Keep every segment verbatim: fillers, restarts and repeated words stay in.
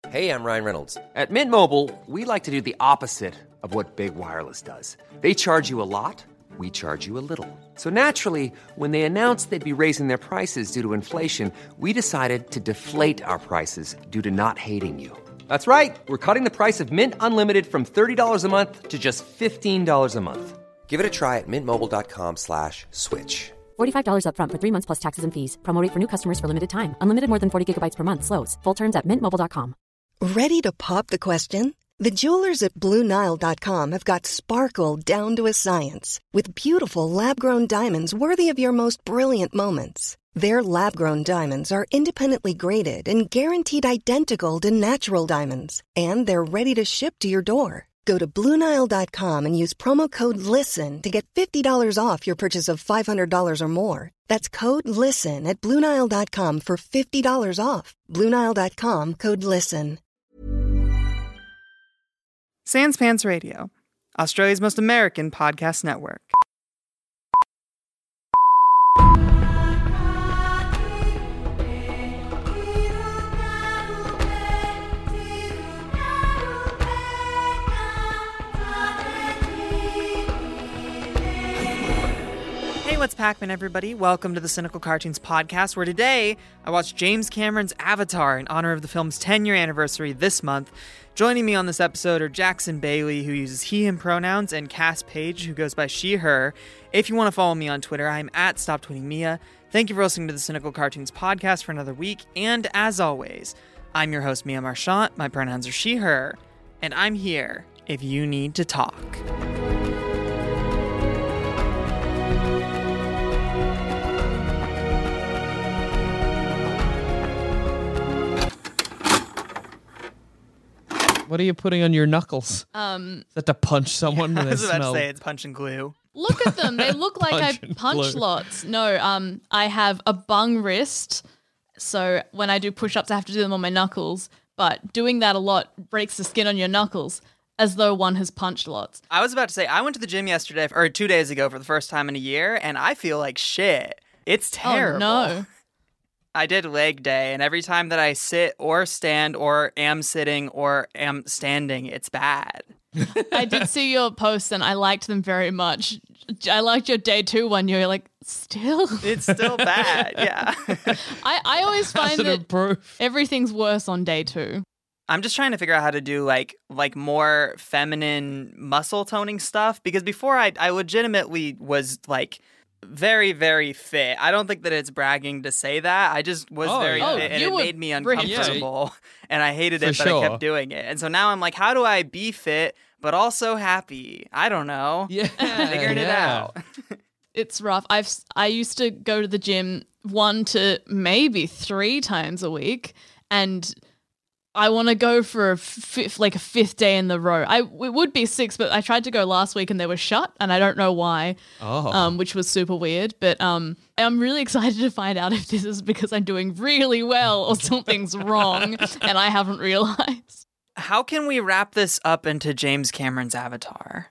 Hey, I'm Ryan Reynolds. At Mint Mobile, we like to do the opposite of what Big Wireless does. They charge you a lot, we charge you a little. So naturally, when they announced they'd be raising their prices due to inflation, we decided to deflate our prices due to not hating you. That's right. We're cutting the price of Mint Unlimited from thirty dollars a month to just fifteen dollars a month. Give it a try at mintmobile.com slash switch. forty-five dollars up front for three months plus taxes and fees. Promo rate for new customers for limited time. Unlimited more than forty gigabytes per month. Slows full terms at mint mobile dot com. Ready to pop the question? The jewelers at Blue Nile dot com have got sparkle down to a science with beautiful lab-grown diamonds worthy of your most brilliant moments. Their lab-grown diamonds are independently graded and guaranteed identical to natural diamonds, and they're ready to ship to your door. Go to Blue Nile dot com and use promo code LISTEN to get fifty dollars off your purchase of five hundred dollars or more. That's code LISTEN at Blue Nile dot com for fifty dollars off. Blue Nile dot com, code LISTEN. Sans Pants Radio, Australia's most American podcast network. Hey, what's Pac-Man, everybody? Welcome to the Cynical Cartoons podcast, where today I watched James Cameron's Avatar in honor of the film's ten-year anniversary this month. Joining me on this episode are Jackson Bailey, who uses he, him pronouns, and Cass Page, who goes by she, her. If you want to follow me on Twitter, I'm at StopTweetingMia. Thank you for listening to the Cynical Cartoons podcast for another week, and as always, I'm your host, Mia Marchant. My pronouns are she, her, and I'm here if you need to talk. What are you putting on your knuckles? Um, Is that to punch someone when I they was about smell? to say it's punch and glue. Look at them. They look like Punch I and punch glue. lots. No, um, I have a bung wrist. So when I do push-ups, I have to do them on my knuckles. But doing that a lot breaks the skin on your knuckles as though one has punched lots. I was about to say, I went to the gym yesterday, or two days ago for the first time in a year, and I feel like shit. It's terrible. Oh, no. I did leg day, and every time that I sit or stand or am sitting or am standing, it's bad. I did see your posts and I liked them very much. I liked your day two one. You're like, still? It's still bad, yeah. I, I always How's find it that improve? everything's worse on day two. I'm just trying to figure out how to do like like more feminine muscle toning stuff, because before I I legitimately was like very, very fit. I don't think that it's bragging to say that. I just was Oh, very yeah. fit, and you it were made me pretty fit. uncomfortable, and I hated For it, but I sure. kept doing it. And so now I'm like, how do I be fit but also happy? I don't know. Yeah, Figured it yeah. out. It's rough. I've I used to go to the gym one to maybe three times a week, and I want to go for a fifth, like a fifth day in the row. I it would be six, but I tried to go last week and they were shut, and I don't know why, Oh. um, which was super weird. But um, I'm really excited to find out if this is because I'm doing really well or something's wrong and I haven't realized. How can we wrap this up into James Cameron's Avatar?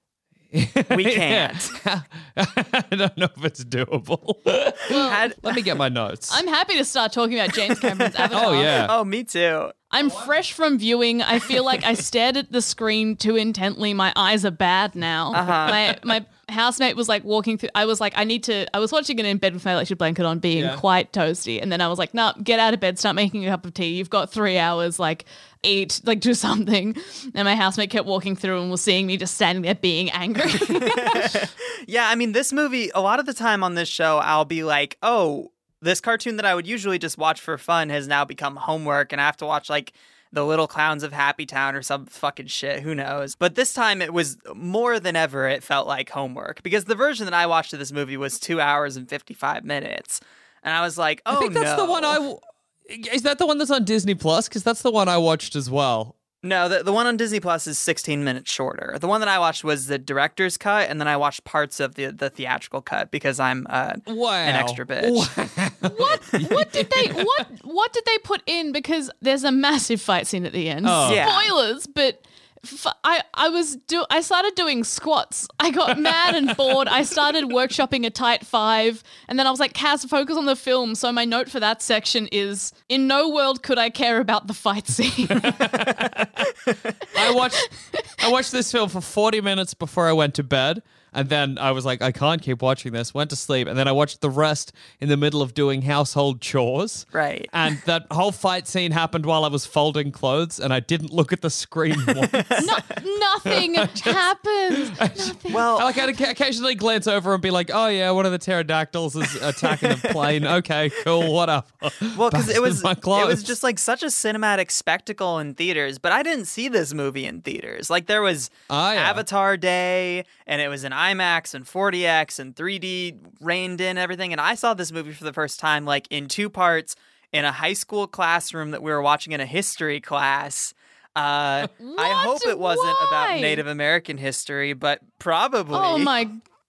We can't. I don't know if it's doable. Had- Let me get my notes. I'm happy to start talking about James Cameron's Avatar. Oh, yeah. oh, me too. I'm fresh from viewing. I feel like I stared at the screen too intently. My eyes are bad now. Uh-huh. My my housemate was like walking through. I was like, I need to. I was watching it in bed with my electric blanket on, being Yeah. quite toasty. And then I was like, nah, get out of bed, start making a cup of tea. You've got three hours. Like, eat, like do something. And my housemate kept walking through and was seeing me just standing there being angry. Yeah, I mean, this movie, a lot of the time on this show, I'll be like, oh, this cartoon that I would usually just watch for fun has now become homework, and I have to watch, like, The Little Clowns of Happy Town or some fucking shit, who knows. But this time it was more than ever, it felt like homework, because the version that I watched of this movie was two hours and fifty-five minutes. And I was like, oh, I think that's no. the one I. W- Is that the one that's on Disney Plus? Because that's the one I watched as well. No, the, the one on Disney Plus is sixteen minutes shorter. The one that I watched was the director's cut, and then I watched parts of the, the theatrical cut because I'm uh, Wow. an extra bitch. Wow. what? What did they? What? What did they put in? Because there's a massive fight scene at the end. Oh. Yeah. Spoilers, but f- I I was do I started doing squats. I got mad and bored. I started workshopping a tight five, and then I was like, Kaz, focus on the film. So my note for that section is: in no world could I care about the fight scene. I watched I watched this film for forty minutes before I went to bed. And then I was like, I can't keep watching this. Went to sleep. And then I watched the rest in the middle of doing household chores. Right. And that whole fight scene happened while I was folding clothes, and I didn't look at the screen once. no, nothing happened. Nothing. Well, I like I'd occasionally glance over and be like, oh yeah, one of the pterodactyls is attacking the plane. Okay, cool, whatever. Well, because Back it was to my it clothes. was just like such a cinematic spectacle in theaters, but I didn't see this movie in theaters. Like there was Oh, yeah. Avatar Day, and it was in IMAX and forty X and three D reined in and everything, and I saw this movie for the first time like in two parts in a high school classroom that we were watching in a history class. Uh, I What? hope it wasn't Why? about Native American history, but probably. Oh my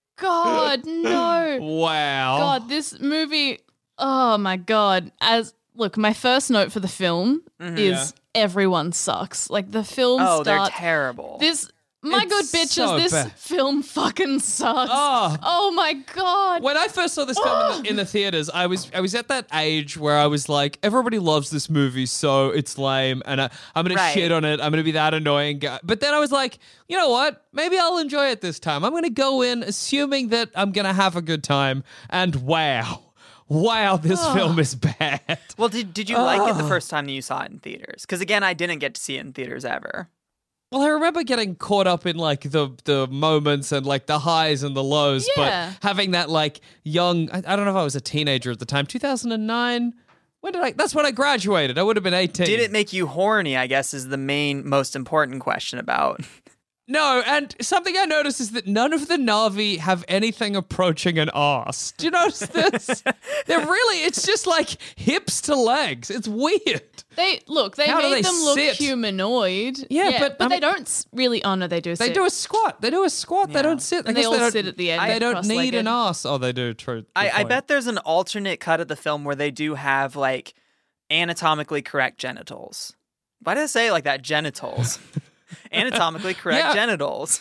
God, no. Wow. God, this movie. Oh my God. As look, my first note for the film is everyone sucks. Like the film Oh, they're starts. terrible. This, my It's good bitches, so this bad. film fucking sucks. Oh. Oh my God. When I first saw this film in the, in the theaters, I was I was at that age where I was like, everybody loves this movie, so it's lame, and I, I'm gonna Right. shit on it. I'm gonna be that annoying guy. But then I was like, you know what? Maybe I'll enjoy it this time. I'm gonna go in assuming that I'm gonna have a good time, and wow, wow, this film is bad. Well, did did you like it the first time that you saw it in theaters? Because again, I didn't get to see it in theaters ever. Well, I remember getting caught up in like the the moments and like the highs and the lows, Yeah. but having that like young, I, I don't know if I was a teenager at the time, two thousand nine. When did I? That's when I graduated. I would have been eighteen. Did it make you horny? I guess is the main, most important question about. No, and something I noticed is that none of the Na'vi have anything approaching an arse. Do you notice this? They're really, it's just like hips to legs. It's weird. They look. They How do made they them look sit? humanoid. Yeah, but, but I they mean- don't s- really. Oh no, they do. They sit. do a squat. They do a squat. They Yeah. don't sit. I And they guess all they don't, sit at the end, They don't need cross-legged. an arse. Oh, they do. True. Good I, I point. bet there's an alternate cut of the film where they do have like anatomically correct genitals. Why did I say it like that? Genitals. Anatomically correct Yeah. genitals.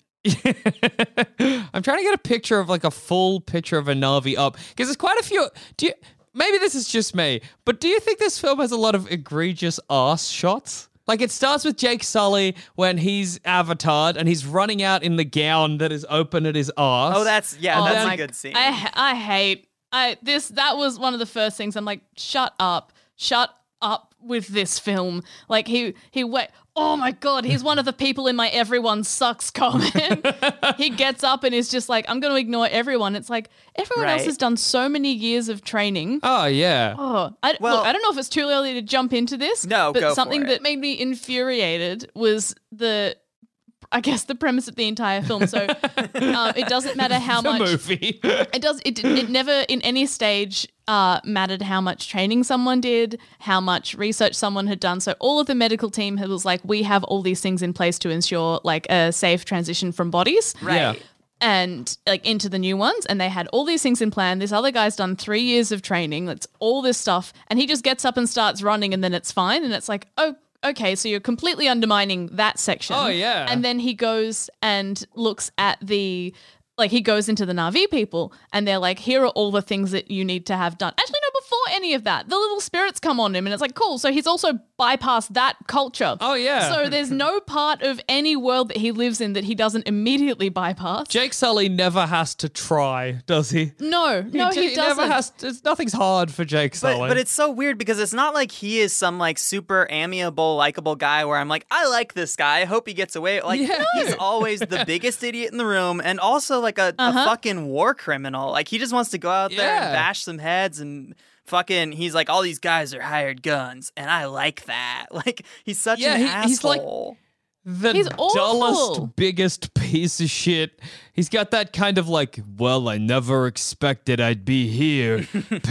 I'm trying to get a picture of like a full picture of a Na'vi up because there's quite a few. Do you? Maybe this is just me, but do you think this film has a lot of egregious arse shots? Like it starts with Jake Sully when he's avatared and he's running out in the gown that is open at his arse. Oh, that's yeah, Oh that's my- a good scene. I h- I hate I this that was one of the first things I'm like, shut up, shut up with this film. Like he he wait. Oh my God, he's one of the people in my everyone sucks comment. He gets up and is just like, I'm going to ignore everyone. It's like everyone else Right. has done so many years of training. Oh yeah. Oh, I, Well- look, I don't know if it's too early to jump into this. No, but go for something it. that made me infuriated was the, I guess, the premise of the entire film. So um, it doesn't matter how the much movie. it does. It it never in any stage uh, mattered how much training someone did, how much research someone had done. So all of the medical team was like, we have all these things in place to ensure like a safe transition from bodies. right. Yeah. And like into the new ones, and they had all these things in plan. This other guy's done three years of training. That's all this stuff, and he just gets up and starts running, and then it's fine. And it's like, oh, okay, so you're completely undermining that section. Oh, yeah. And then he goes and looks at the, like he goes into the Na'vi people, and they're like, here are all the things that you need to have done. Actually, no, before any of that, the little spirits come on him, and it's like, cool. So he's also bypassed that culture. Oh, yeah. So there's no part of any world that he lives in that he doesn't immediately bypass. Jake Sully never has to try, does he? No, no, he, doesn't. never has. To, it's, nothing's hard for Jake But, Sully. but it's so weird because it's not like he is some like super amiable, likable guy where I'm like, I like this guy. I hope he gets away. Like Yeah. he's always the biggest idiot in the room and also like a, Uh-huh. a fucking war criminal. Like he just wants to go out there Yeah. and bash some heads and fucking he's like, all these guys are hired guns and I like that. Like he's such Yeah, an he- he's like- asshole. the He's dullest, awful. biggest piece of shit. He's got that kind of like, well, I never expected I'd be here.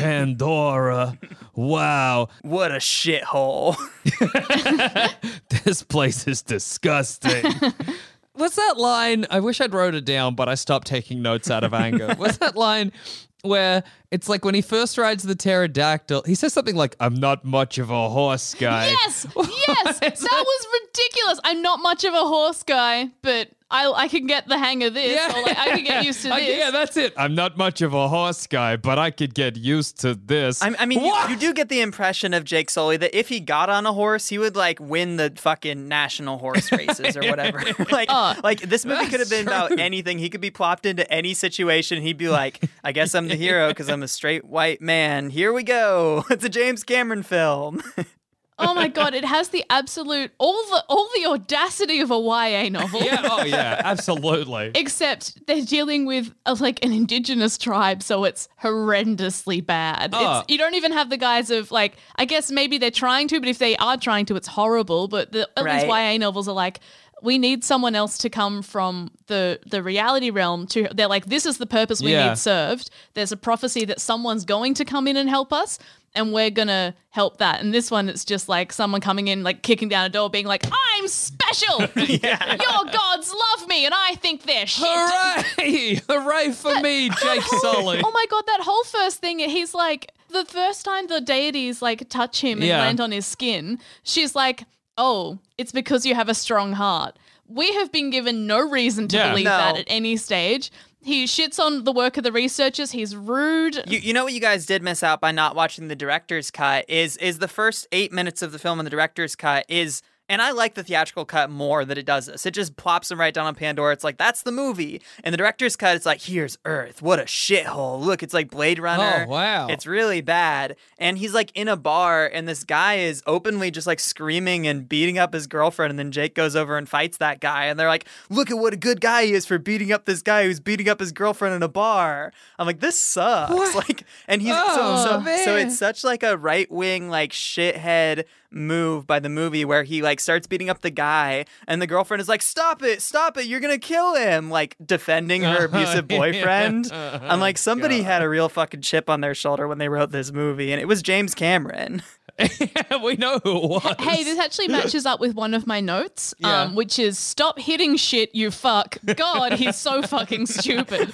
Pandora. Wow. What a shithole. This place is disgusting. What's that line? I wish I'd wrote it down, but I stopped taking notes out of anger. What's that line where it's like when he first rides the pterodactyl, he says something like, I'm not much of a horse guy. Yes, yes, that was ridiculous. ridiculous. I'm not much of a horse guy, but I I can get the hang of this. Or like, I can get used to Uh, this. yeah, that's it. I'm not much of a horse guy, but I could get used to this. I, I mean, you, What? you do get the impression of Jake Sully that if he got on a horse, he would like win the fucking national horse races or whatever. like, Oh. like this movie could have That's been about true. anything. He could be plopped into any situation. He'd be like, "I guess I'm the hero because I'm a straight white man. Here we go. It's a James Cameron film." Oh my god, it has the absolute all the all the audacity of a Y A novel. Yeah, oh yeah, absolutely. Except they're dealing with uh, like an indigenous tribe, so it's horrendously bad. Oh. It's, you don't even have the guise of like, I guess maybe they're trying to, but if they are trying to, it's horrible. But the, all Right. these Y A novels are like, we need someone else to come from the the reality realm to. They're like, this is the purpose we Yeah. need served. There's a prophecy that someone's going to come in and help us, and we're gonna help that. And this one, it's just like someone coming in, like kicking down a door, being like, "I'm special. Your gods love me, and I think they're shit." Hooray! Hooray for me, Jake Sully. Oh my god, that whole first thing, he's like, the first time the deities like touch him and Yeah. land on his skin, she's like, "Oh, it's because you have a strong heart." We have been given no reason to Yeah. believe No. that at any stage. He shits on the work of the researchers. He's rude. You, you know what you guys did miss out by not watching the director's cut is is the first eight minutes of the film in the director's cut is, and I like the theatrical cut more that it does this. It just plops them right down on Pandora. It's like, that's the movie. And the director's cut, it's like, here's Earth. What a shithole. Look, it's like Blade Runner. Oh, wow. It's really bad. And he's like in a bar, and this guy is openly just like screaming and beating up his girlfriend. And then Jake goes over and fights that guy. And they're like, look at what a good guy he is for beating up this guy who's beating up his girlfriend in a bar. I'm like, this sucks. Like, and he's Oh, so, so, man. so it's such like a right wing, like shithead move by the movie where he like starts beating up the guy and the girlfriend is like, stop it, stop it, you're gonna kill him, like defending her abusive boyfriend. I'm like, somebody had a real fucking chip on their shoulder when they wrote this movie, and it was James Cameron. We know who it was. Hey, this actually matches up with one of my notes, Yeah. um, which is stop hitting shit, you fuck. God, he's so fucking stupid.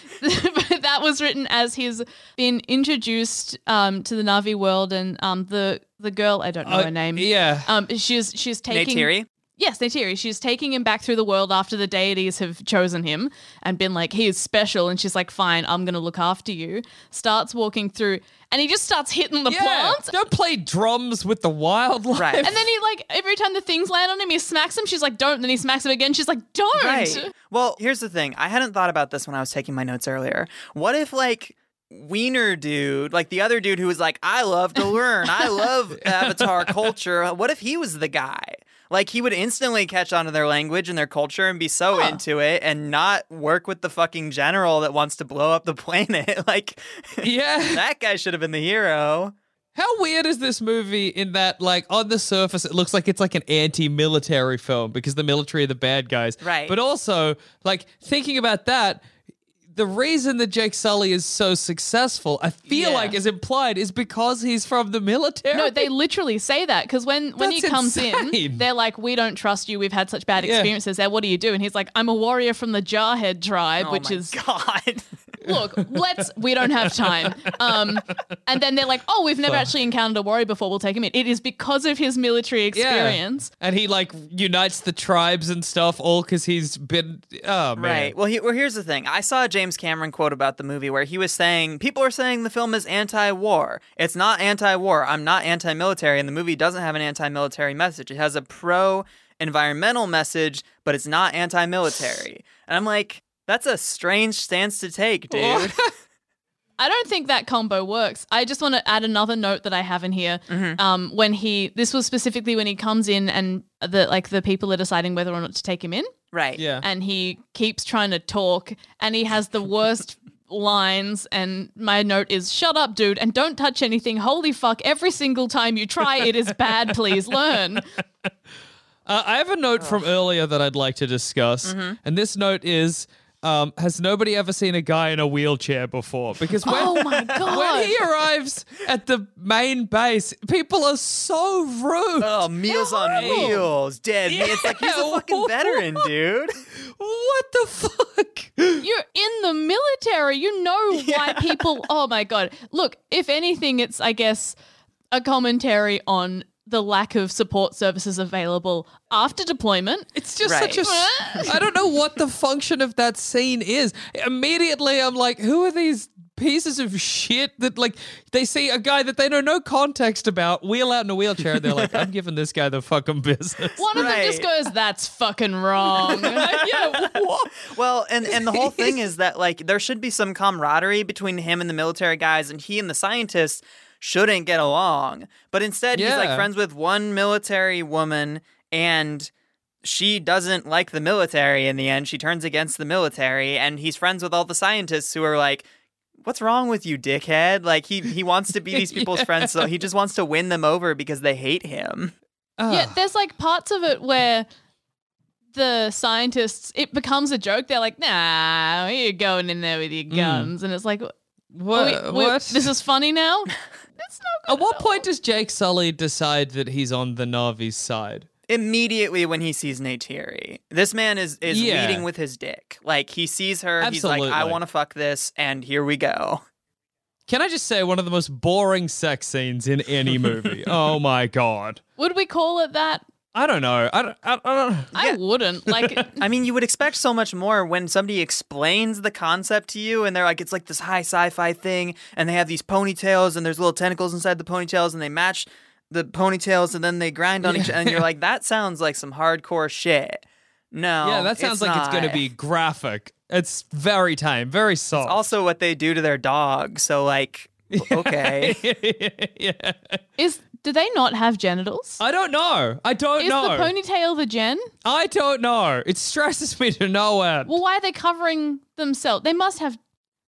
But that was written as he's been introduced um, to the Na'vi world, and um, the the girl, I don't know Uh, her name. yeah. Um, she's she's taking Neytiri? Yes, Neytiri. She's taking him back through the world after the deities have chosen him and been like, he is special. And she's like, fine, I'm going to look after you. Starts walking through and he just starts hitting the Yeah, plants. don't play drums with the wildlife. Right. And then he like, every time the things land on him, he smacks him. She's like, don't. And then he smacks him again. She's like, don't. Right. Well, here's the thing. I hadn't thought about this when I was taking my notes earlier. What if, like, Wiener dude, like the other dude who was like, I love to learn, I love Avatar culture. What if he was the guy? Like, he would instantly catch on to their language and their culture and be so into it and not work with the fucking general that wants to blow up the planet. Like, Yeah. that guy should have been the hero. How weird is this movie in that, like, on the surface, it looks like it's like an anti-military film because the military are the bad guys. Right. But also, like, thinking about that, the reason that Jake Sully is so successful, I feel Yeah. like is implied, is because he's from the military. No, they literally say that because when, when he That's comes insane. in, they're like, we don't trust you. We've had such bad Yeah. experiences there. What do you do? And he's like, I'm a warrior from the Jarhead tribe, Oh which my is God. look, let's, we don't have time. Um, and then they're like, oh, we've never actually encountered a warrior before. We'll take him in. It is because of his military experience. And he, like, unites the tribes and stuff all because he's been, oh, man. Right. Well, he, well, here's the thing. I saw a James Cameron quote about the movie where he was saying, people are saying the film is anti-war. It's not anti-war. I'm not anti-military. And the movie doesn't have an anti-military message. It has a pro-environmental message, but it's not anti-military. And I'm like, that's a strange stance to take, dude. I don't think that combo works. I just want to add another note that I have in here. Mm-hmm. Um, when he, this was specifically when he comes in and the like the people are deciding whether or not to take him in, Right. Yeah. and he keeps trying to talk, and he has the worst lines. And my note is, "Shut up, dude, and don't touch anything. Holy fuck! Every single time you try, it is bad. Please learn." Uh, I have a note from earlier that I'd like to discuss, Mm-hmm. and this note is: um, has nobody ever seen a guy in a wheelchair before? Because when, Oh my god! when he arrives at the main base, people are so rude. Oh, Meals on horrible. Wheels, dead. Yeah. It's like, he's a fucking veteran, dude. What the fuck? You're in the military. You know why people. Oh my god! Look, if anything, it's I guess a commentary on the lack of support services available after deployment. It's just Right. such a. s- I don't know what the function of that scene is. Immediately, I'm like, who are these pieces of shit that, like, they see a guy that they know no context about wheel out in a wheelchair, and they're like, I'm giving this guy the fucking business. One of them just Right. goes, "That's fucking wrong." yeah, what? Well, and, and the whole thing is that, like, there should be some camaraderie between him and the military guys, and he and the scientists shouldn't get along. But instead, he's, like, Yeah. friends with one military woman, and she doesn't like the military in the end. She turns against the military, and he's friends with all the scientists who are like, what's wrong with you, dickhead? Like, he, he wants to be these people's friends, so he just wants to win them over because they hate him. Yeah, there's like parts of it where the scientists, it becomes a joke. They're like, "Nah, you're going in there with your guns," and it's like, What? "Wait, wait, what? this is funny now." It's not good At what at point all. does Jake Sully decide that he's on the Na'vi's side? Immediately when he sees Neytiri. This man is, is Yeah. leading with his dick. Like, he sees her, he's like, I Absolutely. want to fuck this, and here we go. Can I just say one of the most boring sex scenes in any movie? Oh my god. Would we call it that? I don't know. I don't. I, I don't. I wouldn't. Like, I mean, you would expect so much more when somebody explains the concept to you, and they're like, it's like this high sci-fi thing, and they have these ponytails, and there's little tentacles inside the ponytails, and they match the ponytails, and then they grind on each other, and you're like, that sounds like some hardcore shit. No, Yeah, that sounds it's like it's going to not. be graphic. It's very tame, very soft. Also what they do to their dog, so like, okay. yeah. is do they not have genitals? I don't know. I don't Is know. the ponytail the gen? I don't know. It stresses me to no end. Well, why are they covering themselves? They must have.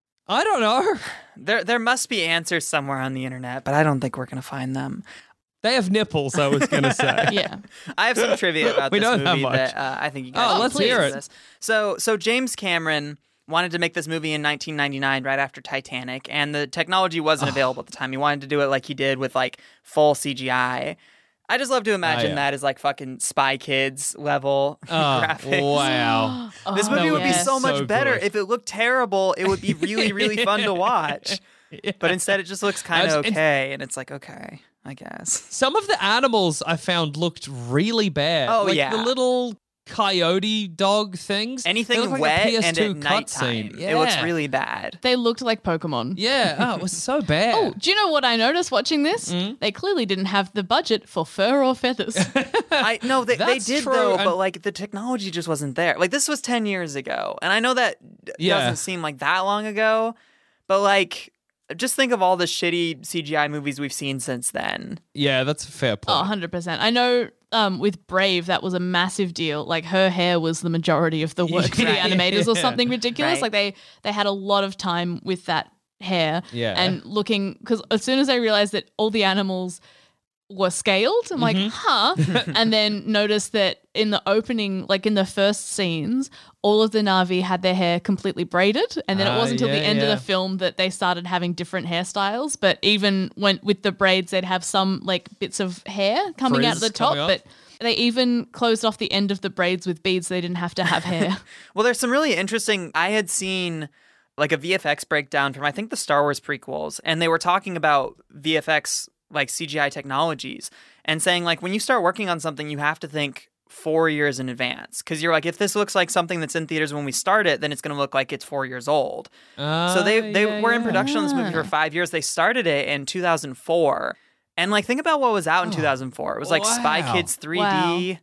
I don't know. There, there must be answers somewhere on the internet, but I don't think we're gonna find them. They have nipples, I was going to say. Yeah. I have some trivia about We this know movie that much. that uh, I think you guys Oh, should let's listen hear to it. this. So, so James Cameron wanted to make this movie in nineteen ninety-nine, right after Titanic, and the technology wasn't available at the time. He wanted to do it like he did with like full C G I. I just love to imagine yeah. that as like fucking Spy Kids level Oh, graphics. wow. This Oh, movie That would be yes. so much so better good. if it looked terrible. It would be really, really fun to watch. But instead, it just looks kind As- of it's- okay, and it's like, okay, I guess. Some of the animals I found looked really bad. Oh, like yeah. the little coyote dog things. They Anything look like a wet P S and two at nighttime, cutscene. it looks Yeah. really bad. They looked like Pokemon. Yeah. Oh, it was so bad. Oh, do you know what I noticed watching this? Mm. They clearly didn't have the budget for fur or feathers. I no, they, they That's did true, though, and- but like the technology just wasn't there. Like this was ten years ago, and I know that d- Yeah. doesn't seem like that long ago, but like just think of all the shitty C G I movies we've seen since then. Yeah, that's a fair Oh, point. one hundred percent. I know um, with Brave, that was a massive deal. Like, her hair was the majority of the work for the Right. animators or Yeah. something ridiculous. Right. Like, they, they had a lot of time with that hair. Yeah. And looking, because as soon as I realized that all the animals were scaled, I'm like, huh? And then noticed that in the opening, like in the first scenes, all of the Na'vi had their hair completely braided. And then it Ah, wasn't until yeah, the end yeah. of the film that they started having different hairstyles. But even when with the braids, they'd have some like bits of hair coming out of Frizz the top. coming off. But they even closed off the end of the braids with beads so they didn't have to have hair. Well, there's some really interesting. I had seen like a V F X breakdown from I think the Star Wars prequels, and they were talking about V F X like C G I technologies and saying like when you start working on something, you have to think four years in advance because you're like, if this looks like something that's in theaters when we start it, then it's going to look like it's four years old. Ah, so they they yeah, were in yeah. production on this movie for five years. They started it in two thousand four, and like think about what was out in two thousand four. It was like Spy wow. Kids three D.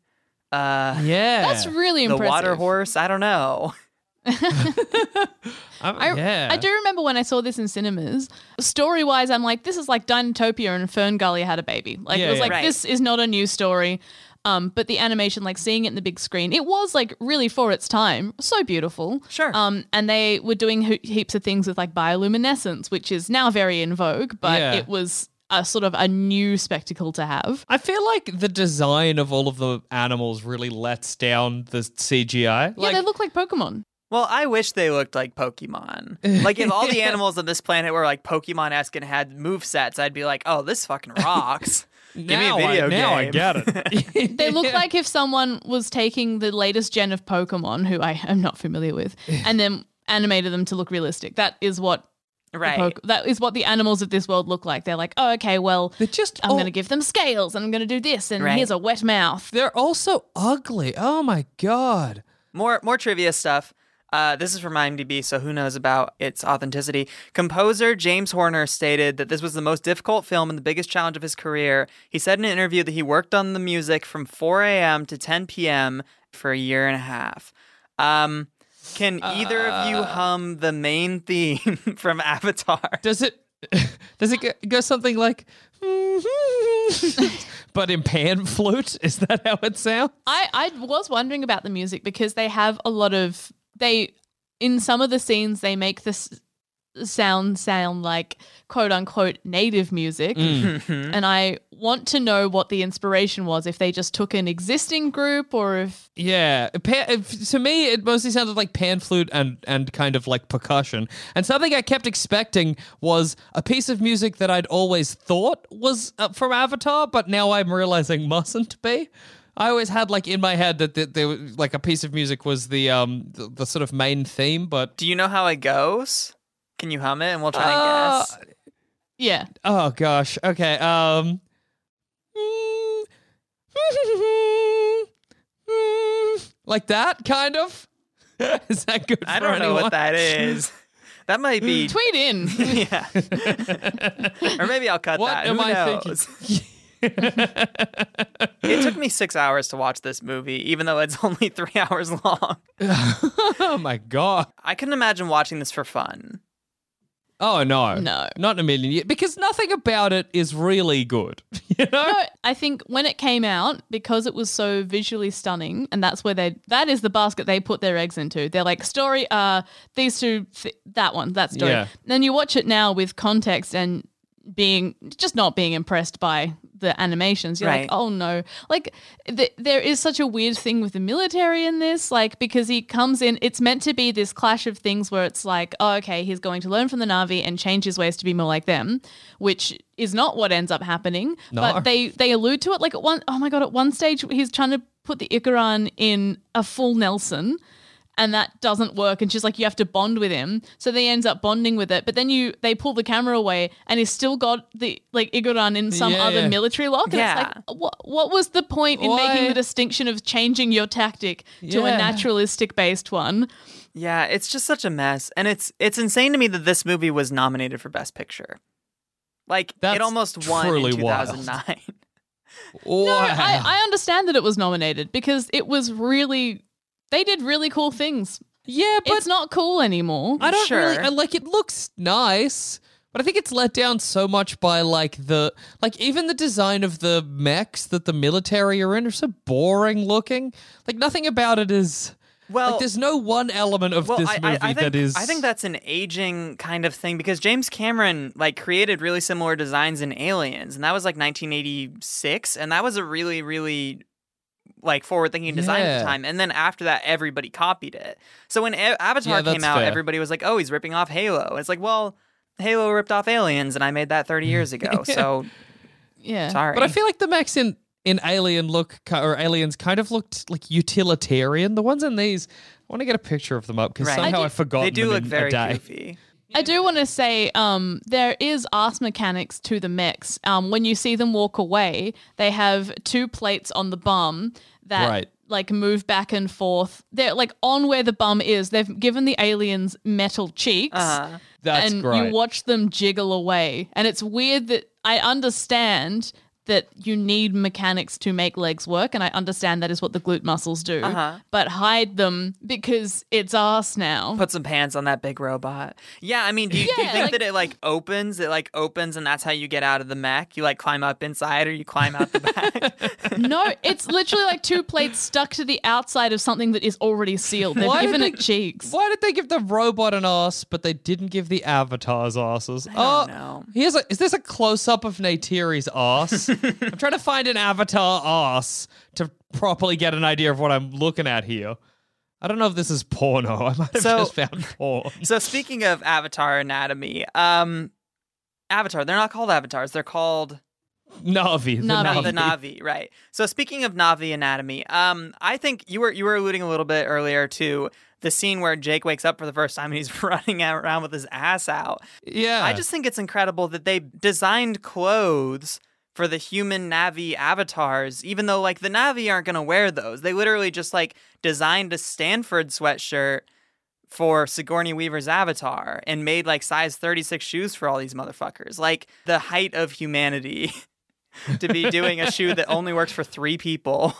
Uh, Yeah. That's really the impressive. Water Horse. I don't know. I'm- I, yeah. I do remember when I saw this in cinemas, story wise, I'm like, this is like Dinotopia and Fern Gully had a baby. Like, Yeah, it was yeah. like, Right. this is not a new story. Um, but the animation, like seeing it in the big screen, it was like really for its time, so beautiful. Sure. Um, and they were doing ho- heaps of things with like bioluminescence, which is now very in vogue, but Yeah. it was a sort of a new spectacle to have. I feel like the design of all of the animals really lets down the C G I. yeah, Like, they look like Pokemon. Well, I wish they looked like Pokemon. Like, if all the animals on this planet were like Pokemon-esque and had movesets, I'd be like, oh, this fucking rocks. Give me a now video I, game. Now I get it. They look like if someone was taking the latest gen of Pokemon, who I am not familiar with, and then animated them to look realistic. That is what Right. Poke- that is what the animals of this world look like. They're like, oh, okay, well, They're just I'm all- going to give them scales and I'm going to do this and Right. here's a wet mouth. They're also ugly. Oh my god. More more trivia stuff. Uh, this is from IMDb, so who knows about its authenticity. Composer James Horner stated that this was the most difficult film and the biggest challenge of his career. He said in an interview that he worked on the music from four a.m. to ten p.m. for a year and a half. Um, can either of you hum the main theme from Avatar? Does it does it go, go something like but in pan flute? Is that how it sounds? I, I was wondering about the music because they have a lot of they in some of the scenes they make this sound sound like quote unquote native music, and I want to know what the inspiration was, if they just took an existing group or if Yeah, pa- if- to me it mostly sounded like pan flute and and kind of like percussion. And something I kept expecting was a piece of music that I'd always thought was uh, from Avatar, but now I'm realizing mustn't be. I always had like in my head that that there was like a piece of music was the um the, the sort of main theme, but Do you know how it goes? Can you hum it and we'll try Uh, and guess? yeah. oh gosh, okay, um. Like that, kind of. Is that good? I for don't know anyone? what that is. That might be. Tweet in. Yeah. Or maybe I'll cut What that. am Who I knows? thinking? It took me six hours to watch this movie, even though it's only three hours long. Oh my god. I couldn't imagine watching this for fun. Oh no, No. not in a million years. Because nothing about it is really good. You know? No, I think when it came out, because it was so visually stunning, and that's where they that is the basket they put their eggs into. They're like, story, uh, these two, th- that one, that story. Yeah. Then you watch it now with context and being just not being impressed by the animations. You're Right. like, oh no. Like th- there is such a weird thing with the military in this, like because he comes in, it's meant to be this clash of things where it's like, oh, okay, he's going to learn from the Na'vi and change his ways to be more like them, which is not what ends up happening. No. But they they allude to it like at one, oh my God, at one stage he's trying to put the Ikaran in a full Nelson. And that doesn't work, and she's like, you have to bond with him. So they ends up bonding with it, but then you they pull the camera away, and he's still got the like Iguran in some Yeah, other yeah. military lock. And Yeah. it's like, what what was the point in Why? making the distinction of changing your tactic to a Yeah. naturalistic based one? Yeah, it's just such a mess. And it's it's insane to me that this movie was nominated for Best Picture. Like, That's it almost won truly in two wild. thousand nine. Wow. No, I, I understand that it was nominated because it was really they did really cool things. yeah, but It's not cool anymore. I don't Sure. really I, like it looks nice, but I think it's let down so much by like the like even the design of the mechs that the military are in are so boring looking. Like nothing about it is Well, like there's no one element of well, this I, movie I, I think, that is I think that's an aging kind of thing because James Cameron like created really similar designs in Aliens, and that was like nineteen eighty-six, and that was a really, really like forward-thinking design at Yeah. the time. And then after that, everybody copied it. So when A- Avatar Yeah, that's came out, fair. everybody was like, "Oh, he's ripping off Halo." It's like, well, Halo ripped off Aliens, and I made that thirty years ago. So yeah. sorry, But I feel like the mechs in, in Alien look, ki- or Aliens kind of looked like utilitarian. The ones in these, I want to get a picture of them up because Right. somehow I I've forgotten they do them look in very a day. goofy. I do want to say um, there is arse mechanics to the mechs. Um, when you see them walk away, they have two plates on the bum that Right. like move back and forth. They're like on where the bum is. They've given the aliens metal cheeks. Uh-huh. That's and great. you watch them jiggle away. And it's weird that I understand that you need mechanics to make legs work, and I understand that is what the glute muscles do. Uh-huh. But hide them because it's arse now. Put some pants on that big robot. Yeah, I mean, do you, do you Yeah, think like- that it like opens? It like opens, and that's how you get out of the mech. You like climb up inside, or you climb out the back. No, it's literally like two plates stuck to the outside of something that is already sealed. They've Why did given they- it cheeks. Why did they give the robot an ass, but they didn't give the avatars asses? I don't oh, know. Here's a, is this a close up of Neytiri's ass? I'm trying to find an avatar ass to properly get an idea of what I'm looking at here. I don't know if this is porno. I might have So- just found porn. So speaking of Avatar anatomy, um, Avatar, they're not called avatars. They're called Navi. The Navi. Navi. the Navi, right? So speaking of Navi anatomy, um, I think you were you were alluding a little bit earlier to the scene where Jake wakes up for the first time and he's running around with his ass out. Yeah. I just think it's incredible that they designed clothes for the human Na'vi avatars, even though like the Na'vi aren't going to wear those. They literally just like designed a Stanford sweatshirt for Sigourney Weaver's avatar and made like size thirty-six shoes for all these motherfuckers. Like the height of humanity to be doing a shoe that only works for three people.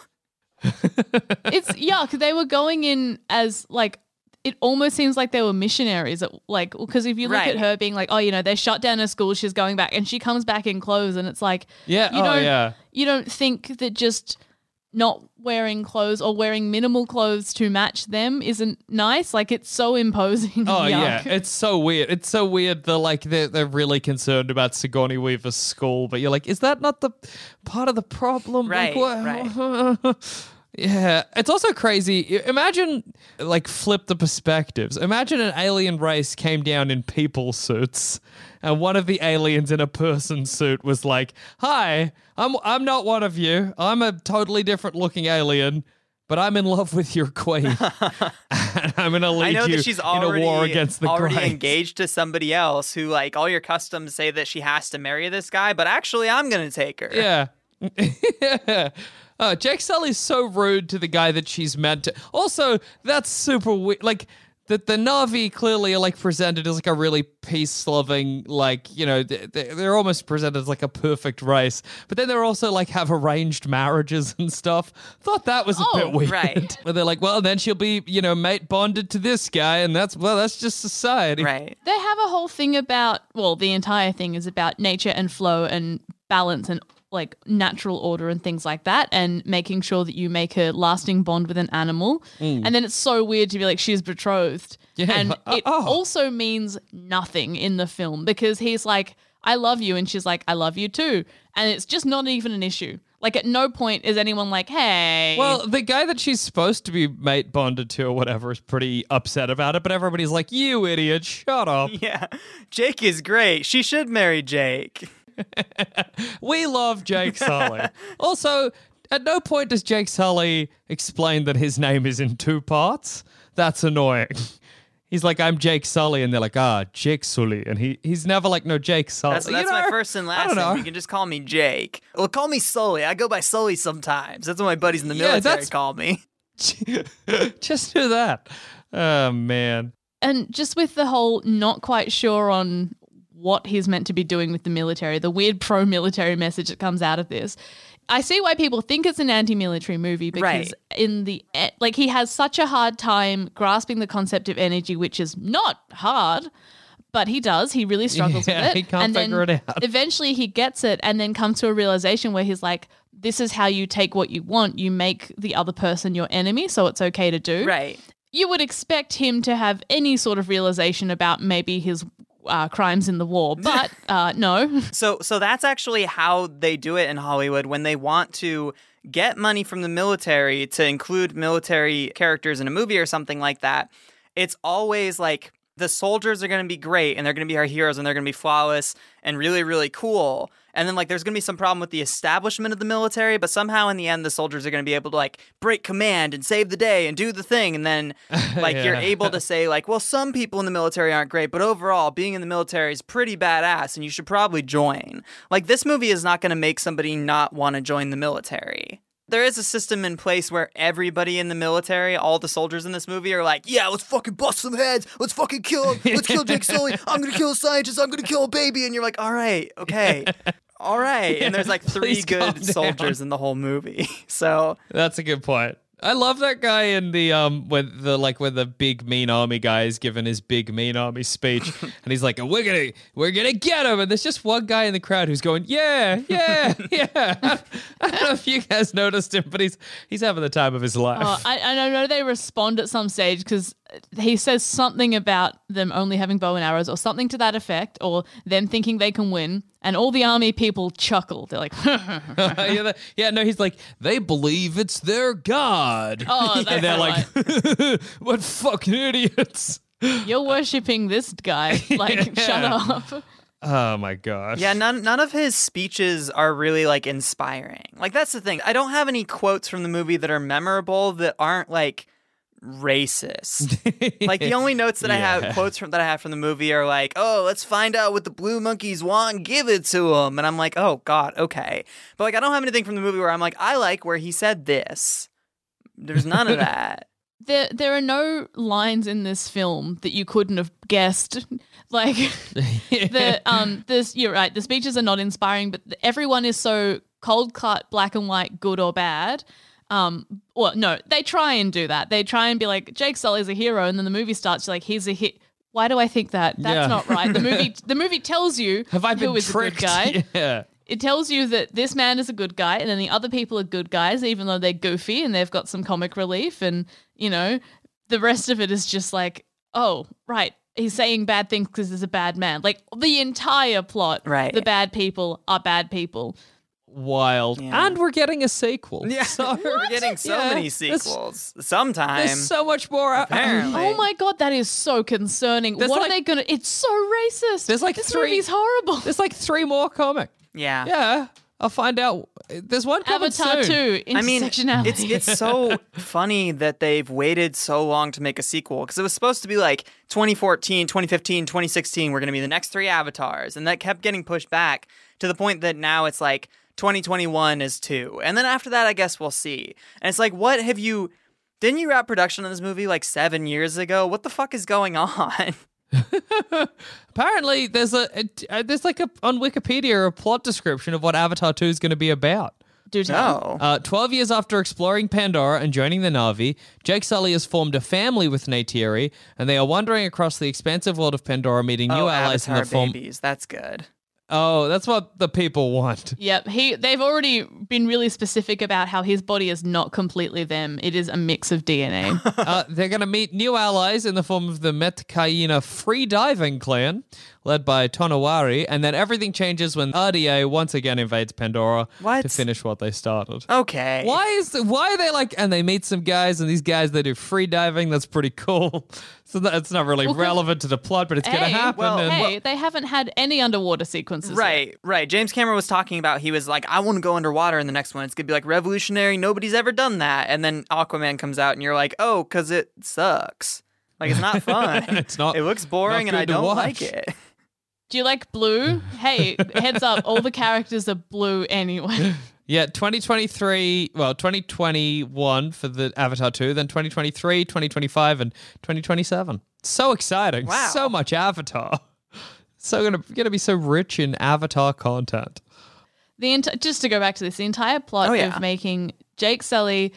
It's yeah, because they were going in as like it almost seems like they were missionaries. At, like because if you look Right. at her being like, oh, you know, they shut down her school, she's going back, and she comes back in clothes, and it's like, Yeah, you oh, don't, yeah. you don't think that just not wearing clothes or wearing minimal clothes to match them isn't nice. Like it's so imposing. Oh and yeah, yuck. it's so weird. It's so weird. The like they're they're really concerned about Sigourney Weaver's school, but you're like, is that not the part of the problem? Right, like, right. Yeah, it's also crazy. Imagine, like, flip the perspectives. Imagine an alien race came down in people suits, and one of the aliens in a person suit was like, "Hi, I'm I'm not one of you. I'm a totally different looking alien, but I'm in love with your queen, and I'm gonna I lead know you that she's in already, a war against the already Greys." engaged to somebody else who, like, all your customs say that she has to marry this guy, but actually I'm going to take her. Yeah. yeah. Uh, Jake Sully's so rude to the guy that she's meant to. Also, that's super weird. Like, the, the Na'vi clearly are, like, presented as, like, a really peace-loving, like, you know, they, they're almost presented as, like, a perfect race. But then they're also, like, have arranged marriages and stuff. Thought that was a Oh, bit weird. right. Where they're like, well, then she'll be, you know, mate bonded to this guy, and that's, well, that's just society. Right. They have a whole thing about, well, the entire thing is about nature and flow and balance and like natural order and things like that, and making sure that you make a lasting bond with an animal. Mm. And then it's so weird to be like, she's betrothed. Yeah, and uh, it oh. also means nothing in the film because he's like, I love you. And she's like, I love you too. And it's just not even an issue. Like at no point is anyone like, hey. Well, the guy that she's supposed to be mate bonded to or whatever is pretty upset about it, but everybody's like, you idiot, shut up. Yeah. Jake is great. She should marry Jake. We love Jake Sully. Also, at no point does Jake Sully explain that his name is in two parts. That's annoying. He's like, I'm Jake Sully, and they're like, ah, Jake Sully. And he he's never like, no, Jake Sully. That's, You that's know, my first and I last don't know. name. You can just call me Jake. Well, call me Sully. I go by Sully sometimes. That's what my buddies in the Yeah, military that's- call me. Just do that. Oh, man. And just with the whole not quite sure on what he's meant to be doing with the military, the weird pro-military message that comes out of this, I see why people think it's an anti-military movie because Right. in the e- like he has such a hard time grasping the concept of energy, which is not hard, but he does. He really struggles Yeah, with it. he can't and figure then it out. Eventually he gets it and then comes to a realization where he's like, this is how you take what you want. You make the other person your enemy, so it's okay to do. Right. You would expect him to have any sort of realization about maybe his uh, crimes in the war, but uh, no. So so that's actually how they do it in Hollywood when they want to get money from the military to include military characters in a movie or something like that. It's always like the soldiers are going to be great and they're going to be our heroes and they're going to be flawless and really, really cool. And then like there's going to be some problem with the establishment of the military, but somehow in the end the soldiers are going to be able to like break command and save the day and do the thing. And then like Yeah. you're able to say like, well, some people in the military aren't great, but overall being in the military is pretty badass and you should probably join. Like this movie is not going to make somebody not want to join the military. There is a system in place where everybody in the military, all the soldiers in this movie are like, yeah, let's fucking bust some heads. Let's fucking kill him. Let's kill Jake Sully. I'm going to kill a scientist. I'm going to kill a baby. And you're like, all right, okay. All right. And there's like three Please calm good soldiers in the whole movie. So That's a good point. I love that guy in the um when the like when the big mean army guy is giving his big mean army speech and he's like, we're gonna we're gonna get him, and there's just one guy in the crowd who's going, yeah, yeah, yeah. I don't know if you guys noticed him, but he's he's having the time of his life. Oh, I, and I know they respond at some stage because he says something about them only having bow and arrows or something to that effect, or them thinking they can win, and all the army people chuckle. They're like, yeah, the- yeah, no, he's like, they believe it's their god. Oh, that's and they're like, what fucking idiots. you're worshipping this guy. Like, shut up. Oh my gosh. yeah, none none of his speeches are really like inspiring. Like that's the thing. I don't have any quotes from the movie that are memorable that aren't like racist. Like the only notes that I Yeah. have, quotes from that I have from the movie are like, oh, let's find out what the blue monkeys want, give it to them. And I'm like, oh God, okay. But like, I don't have anything from the movie where I'm like, I like where he said this. There's none of that. There, there are no lines in this film that you couldn't have guessed. Like, the um, this you're right. The speeches are not inspiring, but everyone is so cold cut, black and white, good or bad. Um, well, no, they try and do that. They try and be like, Jake Sully's a hero, and then the movie starts. You're like, he's a hit. Why do I think that? That's Yeah. not right. The movie, the movie tells you Have I been who is tricked? a good guy. Yeah. It tells you that this man is a good guy, and then the other people are good guys, even though they're goofy and they've got some comic relief. And, you know, the rest of it is just like, oh, right, he's saying bad things because he's a bad man. Like, the entire plot, Right. the bad people are bad people. Wild. Yeah. And we're getting a sequel. Yeah, So, we're getting so Yeah. many There's- sequels. Sometime. There's so much more. uh, Apparently. Oh my God, that is so concerning. There's What like- are they going to... It's so racist. There's like this three- movie's horrible. There's like three more coming. yeah. Yeah. I'll find out. There's one coming Avatar soon. two, I mean, intersectionality. it's it's so funny that they've waited so long to make a sequel because it was supposed to be like twenty fourteen, twenty fifteen, twenty sixteen were going to be the next three Avatars, and that kept getting pushed back to the point that now it's like twenty twenty-one is two, and then after that, I guess we'll see. And it's like, what have you? Didn't you wrap production on this movie like seven years ago? What the fuck is going on? Apparently, there's a, a there's like a on Wikipedia a plot description of what Avatar two is going to be about. Do tell. No. Uh, Twelve years after exploring Pandora and joining the Na'vi, Jake Sully has formed a family with Neytiri, and they are wandering across the expansive world of Pandora, meeting new oh, allies Avatar in the form. babies. That's good. Oh, that's what the people want. Yep, he. They've already been really specific about how his body is not completely them. It is a mix of D N A. uh, they're going to meet new allies in the form of the Metkaina Free Diving Clan, led by Tonawari, and then everything changes when R D A once again invades Pandora What? to finish what they started. Okay. Why is the, why are they like? And they meet some guys, and these guys they do free diving. That's pretty cool. So that's not really Well, 'cause- relevant to the plot, but it's going to Hey, happen. well, and, hey, they haven't had any underwater sequences. yet. Right, right. James Cameron was talking about, he was like, I want to go underwater in the next one. It's going to be like revolutionary. Nobody's ever done that. And then Aquaman comes out and you're like, oh, because it sucks. Like, it's not fun. It's not- It looks boring not and I good to don't watch. like it. Do you like blue? Hey, heads up, all the characters are blue anyway. yeah, twenty twenty-three, well, twenty twenty-one for the Avatar two, then twenty twenty-three, twenty twenty-five, and twenty twenty-seven. So exciting. Wow. So much Avatar. So gonna gonna be so rich in Avatar content. The ent- just to go back to this, the entire plot Oh, yeah. of making Jake Sully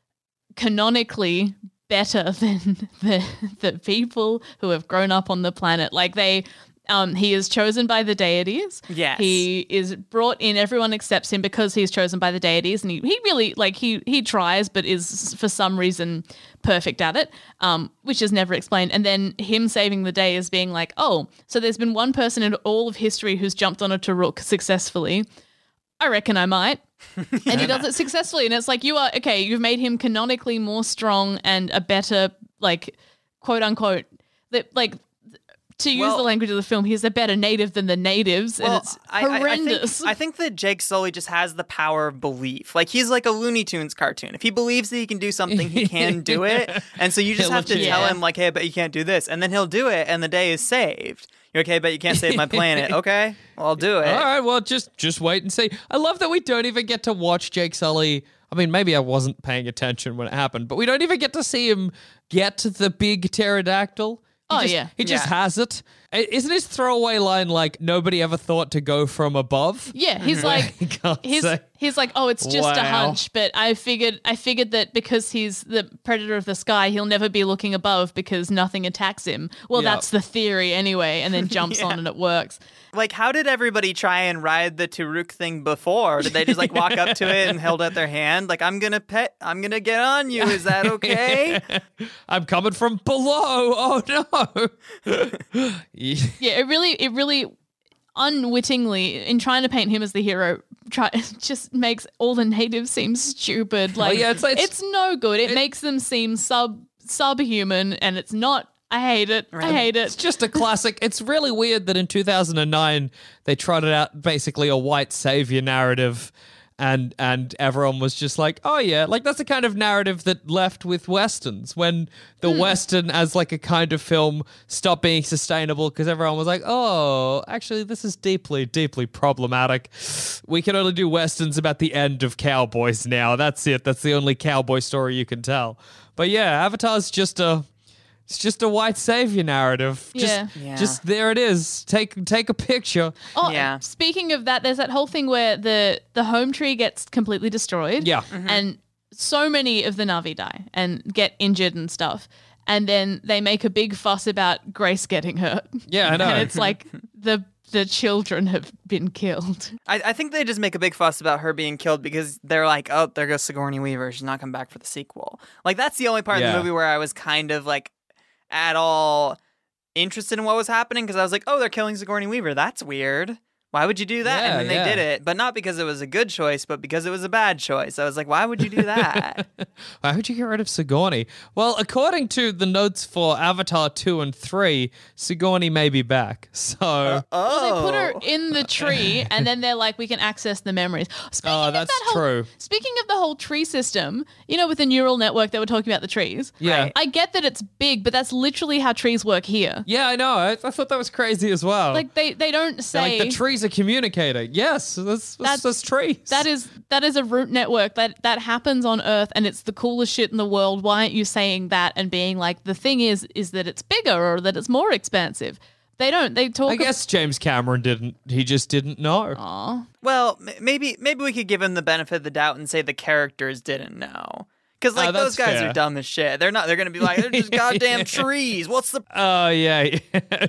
canonically better than the the people who have grown up on the planet. Like they um he is chosen by the deities. Yes. He is brought in, everyone accepts him because he's chosen by the deities, and he, he really like he he tries but is for some reason perfect at it. Um, which is never explained. And then him saving the day is being like, oh, so there's been one person in all of history who's jumped on a Taruk successfully. I reckon I might. And he does it successfully. And it's like, you are, okay, you've made him canonically more strong and a better, like, quote unquote, that like, to use Well- the language of the film, he's a better native than the natives. and it's I- I- horrendous. I, think, I think that Jake Sully just has the power of belief. Like, he's like a Looney Tunes cartoon. If he believes that he can do something, he can do it. And so you just He'll have to legit- tell Yeah. him, like, hey, but you can't do this. And then he'll do it, and the day is saved. You're okay, but you can't save my planet. Okay, well, I'll do it. All right, well, just just wait and see. I love that we don't even get to watch Jake Sully. I mean, maybe I wasn't paying attention when it happened, but we don't even get to see him get the big pterodactyl. He Oh, just, yeah. He just Yeah. has it. I- Isn't his throwaway line like, nobody ever thought to go from above? Yeah, he's He like can't he's say. he's like, oh, it's just a Wow. hunch, but I figured I figured that because he's the predator of the sky, he'll never be looking above because nothing attacks him. Well, Yeah. that's the theory anyway, and then jumps on and it works. Like, how did everybody try and ride the Taruk thing before? Did they just like walk up to it and held out their hand? Like, I'm gonna pet, I'm gonna get on you. Is that okay? I'm coming from below. Oh no. Yeah. Yeah, it really it really unwittingly, in trying to paint him as the hero, try just makes all the natives seem stupid. Like, yeah, it's- it's, it's- no good. It, it- makes them seem sub subhuman, and it's not. I hate it. I hate It's it. just a classic. It's really weird that in two thousand nine they trotted out basically a white savior narrative And and everyone was just like, oh yeah, like that's the kind of narrative that left with Westerns, when the Hmm. Western as like a kind of film stopped being sustainable because everyone was like, oh, actually this is deeply, deeply problematic. We can only do Westerns about the end of cowboys now. That's it. That's the only cowboy story you can tell. But yeah, Avatar's just a It's just a white savior narrative. Just, Yeah. Yeah. just there it is. Take take a picture. Oh, Yeah. speaking of that, there's that whole thing where the the home tree gets completely destroyed. Yeah. And so many of the Na'vi die and get injured and stuff. And then they make a big fuss about Grace getting hurt. Yeah, I know. And it's like the the children have been killed. I, I think they just make a big fuss about her being killed because they're like, oh, there goes Sigourney Weaver. She's not coming back for the sequel. Like, that's the only part of Yeah. the movie where I was kind of like at all interested in what was happening, because I was like, oh, they're killing Sigourney Weaver. That's weird. Why would you do that? Yeah, and then they yeah. did it, but not because it was a good choice, but because it was a bad choice. I was like, why would you do that? Why would you get rid of Sigourney? Well, according to the notes for Avatar two and three, Sigourney may be back. So, oh. Well, they put her in the tree, and then they're like, we can access the memories. Speaking Oh, of that's that whole, true. Speaking of the whole tree system, you know, with the neural network, they were talking about the trees. Yeah. Right. I get that it's big, but that's literally how trees work here. yeah, I know. I, I thought that was crazy as well. Like they, they don't They're say like the trees are communicating. Yes, that's, that's, That's- that's trees. that is that is a root network that that happens on Earth, and it's the coolest shit in the world. Why aren't you saying that and being like, the thing is is that it's bigger or that it's more expansive? They don't. They talk. I guess James Cameron didn't. He just didn't know. Aw. Well, m- maybe maybe we could give him the benefit of the doubt and say the characters didn't know. Because, like, Oh, those that's guys fair. are dumb as shit. They're not, they're going to be like, they're just goddamn trees. What's the... Oh, yeah.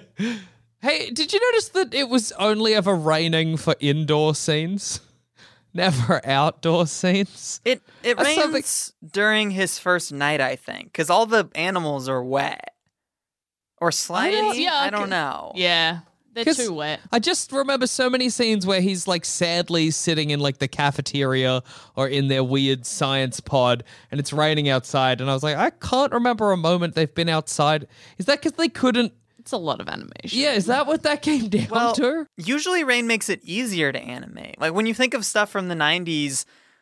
Hey, did you notice that it was only ever raining for indoor scenes? Never outdoor scenes? It it That's something- rains during his first night, I think, because all the animals are wet. Or slimy? yeah, I don't okay. know. Yeah, they're 'Cause too wet. I just remember so many scenes where he's like sadly sitting in like the cafeteria or in their weird science pod and it's raining outside. And I was like, I can't remember a moment they've been outside. Is that because they couldn't? It's a lot of animation. Yeah, is that what that came down Well, to? usually rain makes it easier to animate. Like, when you think of stuff from the nineties,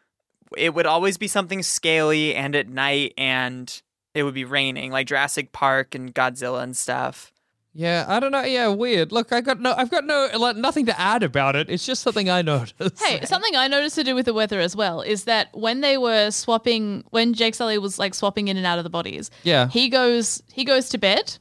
it would always be something scaly and at night, and it would be raining, like Jurassic Park and Godzilla and stuff. Yeah, I don't know. Yeah, weird. Look, I got no, I've got no, like, nothing to add about it. It's just something I noticed. Hey, something I noticed to do with the weather as well is that when they were swapping, when Jake Sully was like swapping in and out of the bodies, Yeah. he goes he goes to bed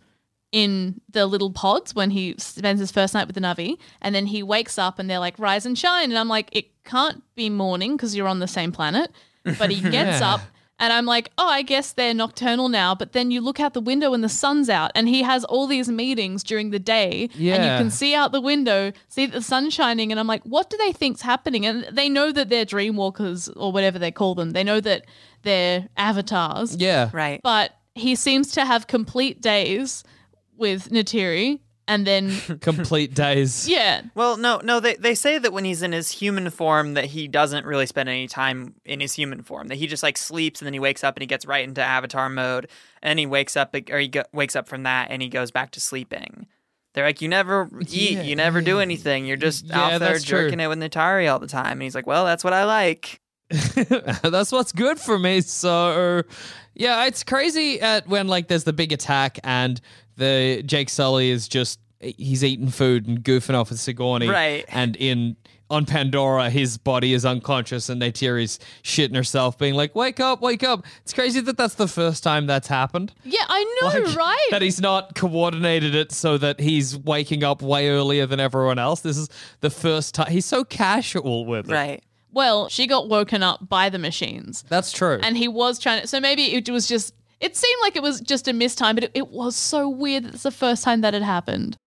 in the little pods when he spends his first night with the Na'vi, and then he wakes up and they're like, rise and shine, and I'm like, it can't be morning because you're on the same planet, but he gets Yeah. up. And I'm like, oh, I guess they're nocturnal now. But then you look out the window and the sun's out, and he has all these meetings during the day. And you Yeah. can see out the window, see the sun shining. And I'm like, what do they think's happening? And they know that they're dreamwalkers or whatever they call them. They know that they're avatars. Yeah. Right. But he seems to have complete days with Natiri. And then, Complete days. yeah. Well, no, no, they, they say that when he's in his human form that he doesn't really spend any time in his human form, that he just like sleeps and then he wakes up and he gets right into avatar mode, and then he wakes up or he go, wakes up from that and he goes back to sleeping. They're like, you never eat, Yeah, you never do anything. You're just Yeah, out there that's true. jerking it with Natari all the time. And he's like, well, that's what I like. That's what's good for me. So, yeah, it's crazy at when like there's the big attack and the Jake Sully is just he's eating food and goofing off with Sigourney, Right. And in on Pandora, his body is unconscious and Neytiri's shitting herself, being like, "Wake up, wake up!" It's crazy that that's the first time that's happened. Yeah, I know, Like, right? That he's not coordinated it so that he's waking up way earlier than everyone else. This is the first time. He's so casual with it. Right. Well, she got woken up by the machines. That's true. And he was trying to, so maybe it was just, it seemed like it was just a mistime, but it, it was so weird that it's the first time that it happened.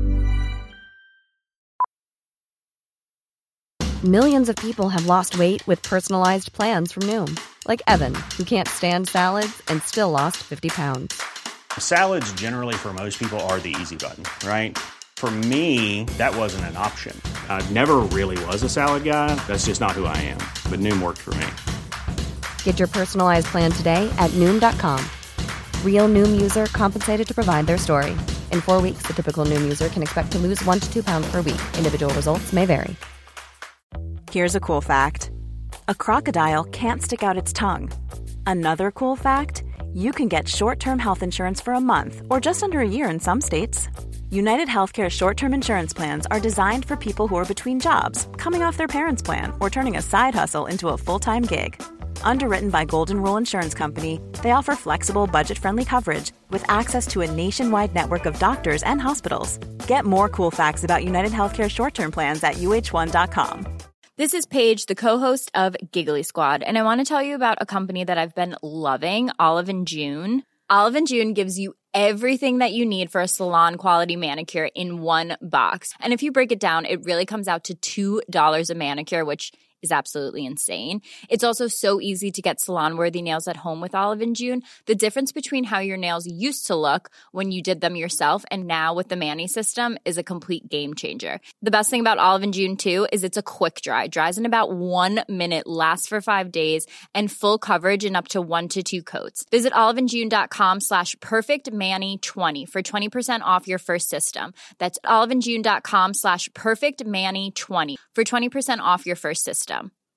Millions of people have lost weight with personalized plans from Noom. Like Evan, who can't stand salads and still lost fifty pounds. Salads generally for most people are the easy button, right? For me, that wasn't an option. I never really was a salad guy. That's just not who I am. But Noom worked for me. Get your personalized plan today at Noom dot com. Real Noom user compensated to provide their story. In four weeks, the typical Noom user can expect to lose one to two pounds per week. Individual results may vary. Here's a cool fact. a crocodile can't stick out its tongue. Another cool fact, you can get short-term health insurance for a month or just under a year in some states. United Healthcare short-term insurance plans are designed for people who are between jobs, coming off their parents' plan, or turning a side hustle into a full-time gig. Underwritten by Golden Rule Insurance Company, they offer flexible, budget-friendly coverage with access to a nationwide network of doctors and hospitals. Get more cool facts about United Healthcare short-term plans at U H one dot com. This is Paige, the co-host of Giggly Squad, and I want to tell you about a company that I've been loving, Olive and June. Olive and June gives you everything that you need for a salon-quality manicure in one box. And if you break it down, it really comes out to two dollars a manicure, which is absolutely insane. It's also so easy to get salon-worthy nails at home with Olive and June. The difference between how your nails used to look when you did them yourself and now with the Mani system is a complete game changer. The best thing about Olive and June, too, is it's a quick dry. Dries in about one minute, lasts for five days, and full coverage in up to one to two coats. Visit oliveandjune.com slash perfectmani20 for twenty percent off your first system. That's oliveandjune.com slash perfectmani20 for twenty percent off your first system.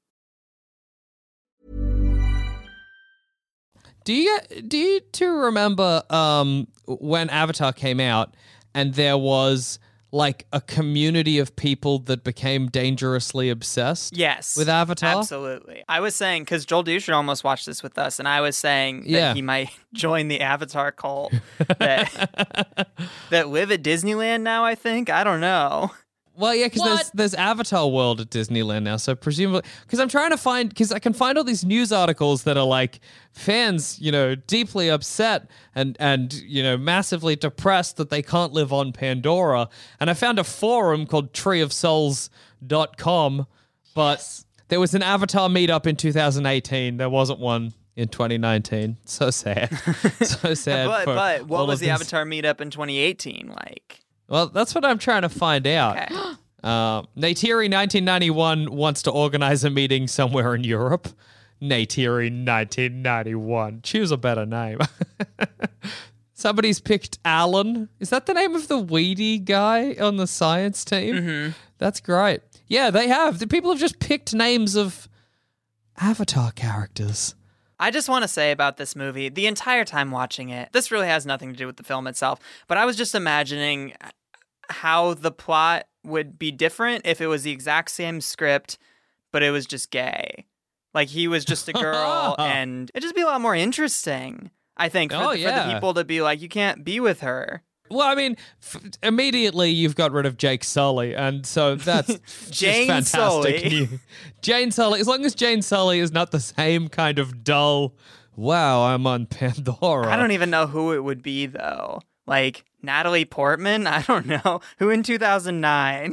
Do you do you two remember um, when Avatar came out and there was like a community of people that became dangerously obsessed? Yes, with Avatar? Absolutely. I was saying, because Joel Dusher almost watched this with us, and I was saying that Yeah. he might join the Avatar cult that, that live at Disneyland now, I think. I don't know. Well, yeah, because there's, there's Avatar World at Disneyland now, so presumably... Because I'm trying to find... Because I can find all these news articles that are like, fans, you know, deeply upset and, and you know, massively depressed that they can't live on Pandora. And I found a forum called tree of souls dot com, but yes. There was an Avatar meetup in two thousand eighteen. There wasn't one in twenty nineteen. So sad. So sad. but for but what all was of the these- Avatar meetup in twenty eighteen like? Well, that's what I'm trying to find out. Okay. Uh, Neytiri nineteen ninety-one wants to organize a meeting somewhere in Europe. Neytiri nineteen ninety-one. Choose a better name. Somebody's picked Alan. Is that the name of the weedy guy on the science team? Mm-hmm. That's great. Yeah, they have. The people have just picked names of Avatar characters. I just want to say about this movie, the entire time watching it, this really has nothing to do with the film itself, but I was just imagining how the plot would be different if it was the exact same script, but it was just gay. Like, he was just a girl, and it'd just be a lot more interesting, I think, for, Oh, for yeah. the people to be like, you can't be with her. Well, I mean, f- immediately you've got rid of Jake Sully, and so that's just Jane fantastic Sully. news. Jane Sully, as long as Jane Sully is not the same kind of dull, wow, I'm on Pandora. I don't even know who it would be, though. Like, Natalie Portman? I don't know. Who in two thousand nine?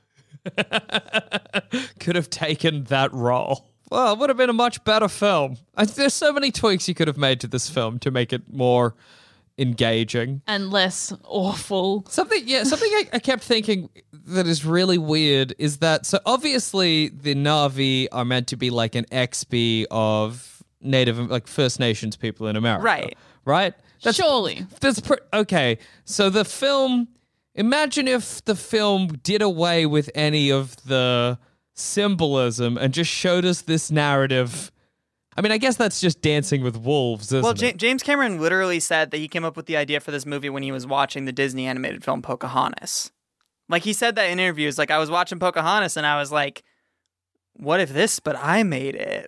Could have taken that role. Well, it would have been a much better film. I, there's so many tweaks you could have made to this film to make it more engaging. And less awful. Something, yeah, something I, I kept thinking that is really weird is that, so obviously the Na'vi are meant to be like an X B of Native, like First Nations people in America. Right. Right? That's, Surely. That's pre- okay. So the film, imagine if the film did away with any of the symbolism and just showed us this narrative. I mean, I guess that's just Dancing with Wolves, isn't Well, it? Ja- James Cameron literally said that he came up with the idea for this movie when he was watching the Disney animated film Pocahontas. Like, he said that in interviews, like, I was watching Pocahontas and I was like, what if this, but I made it?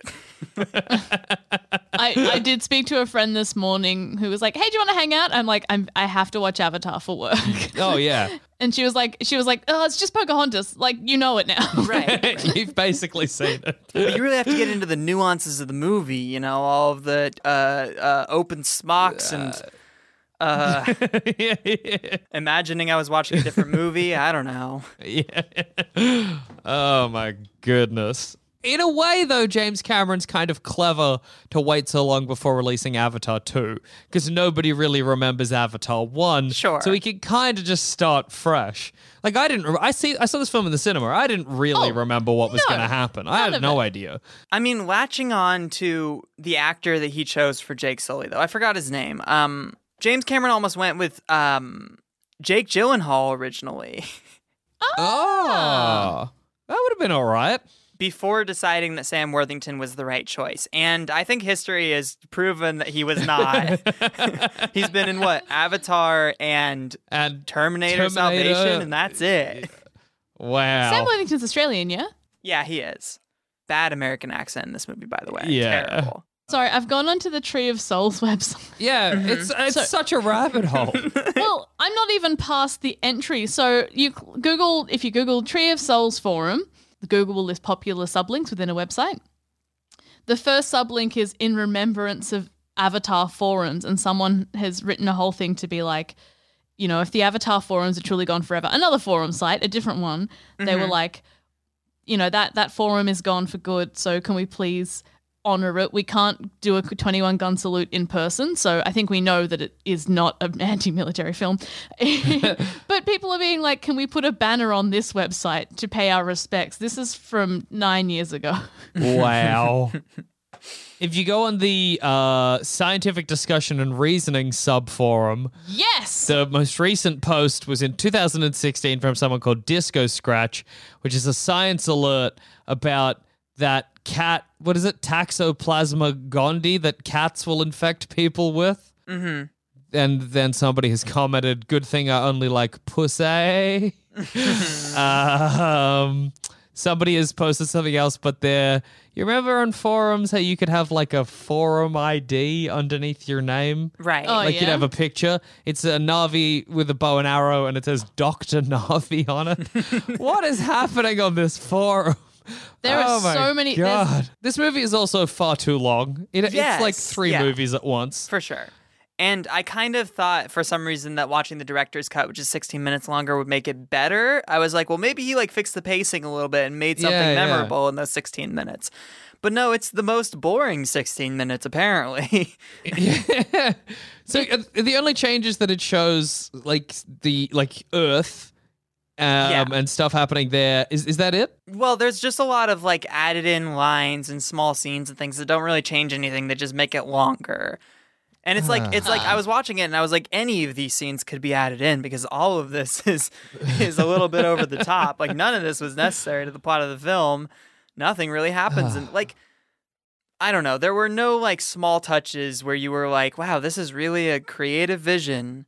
I, I did speak to a friend this morning who was like, hey, do you want to hang out? I'm like, I'm, I have to watch Avatar for work. Oh, yeah. And she was like, she was like, oh, it's just Pocahontas. Like, you know it now. Right. You've basically seen it. But you really have to get into the nuances of the movie, you know, all of the uh, uh, open smocks and uh, yeah, yeah. imagining I was watching a different movie. I don't know. Yeah. Oh, my goodness. In a way, though, James Cameron's kind of clever to wait so long before releasing Avatar two, because nobody really remembers Avatar one. Sure. So he could kind of just start fresh. Like, I didn't, I see, I saw this film in the cinema. I didn't really Oh, remember what was no, going to happen. I none had of no it. idea. I mean, latching on to the actor that he chose for Jake Sully, though, I forgot his name. Um, James Cameron almost went with um, Jake Gyllenhaal originally. Oh, that would have been all right. before deciding that Sam Worthington was the right choice. And I think history has proven that he was not. He's been in what? Avatar and, and Terminator, Terminator. Salvation, and that's it. Wow. Sam Worthington's Australian, yeah? Yeah, he is. Bad American accent in this movie, by the way. Yeah. Terrible. Sorry, I've gone onto the Tree of Souls website. Yeah, Mm-hmm. it's it's So- such a rabbit hole. Well, I'm not even past the entry. So you Google, if you Google Tree of Souls forum, Google will list popular sublinks within a website. The first sublink is in remembrance of Avatar forums, and someone has written a whole thing to be like, you know, if the Avatar forums are truly gone forever, another forum site, a different one, they were like, you know, that that forum is gone for good, so can we please honor it? We can't do a twenty-one gun salute in person, so I think we know that it is not an anti-military film. But people are being like, can we put a banner on this website to pay our respects? This is from nine years ago. Wow. If you go on the uh, Scientific Discussion and Reasoning sub-forum, Yes! the most recent post was in two thousand sixteen from someone called Disco Scratch, which is a science alert about that cat, what is it, Toxoplasma gondii that cats will infect people with. Mm-hmm. And then somebody has commented, good thing I only like pussy. um, somebody has posted something else, but they're, you remember on forums how you could have like a forum I D underneath your name? Right. Oh, Like yeah? you'd have a picture. It's a Na'vi with a bow and arrow, and it says Doctor Na'vi on it. What is happening on this forum? There are Oh my so many- there's- God. This movie is also far too long. It, Yes, It's like three yeah. movies at once. For sure. And I kind of thought for some reason that watching the director's cut, which is sixteen minutes longer, would make it better. I was like, well, maybe he like fixed the pacing a little bit and made something Yeah, yeah. memorable in those sixteen minutes. But no, it's the most boring sixteen minutes, apparently. Yeah. So uh, the only changes that it shows, like the like Earth, um, Yeah. and stuff happening there, is is that it? Well, there's just a lot of like added in lines and small scenes and things that don't really change anything. That just make it longer. And it's like it's like I was watching it and I was like, any of these scenes could be added in because all of this is is a little bit over the top. Like none of this was necessary to the plot of the film. Nothing really happens, and like I don't know. There were no like small touches where you were like, wow, this is really a creative vision.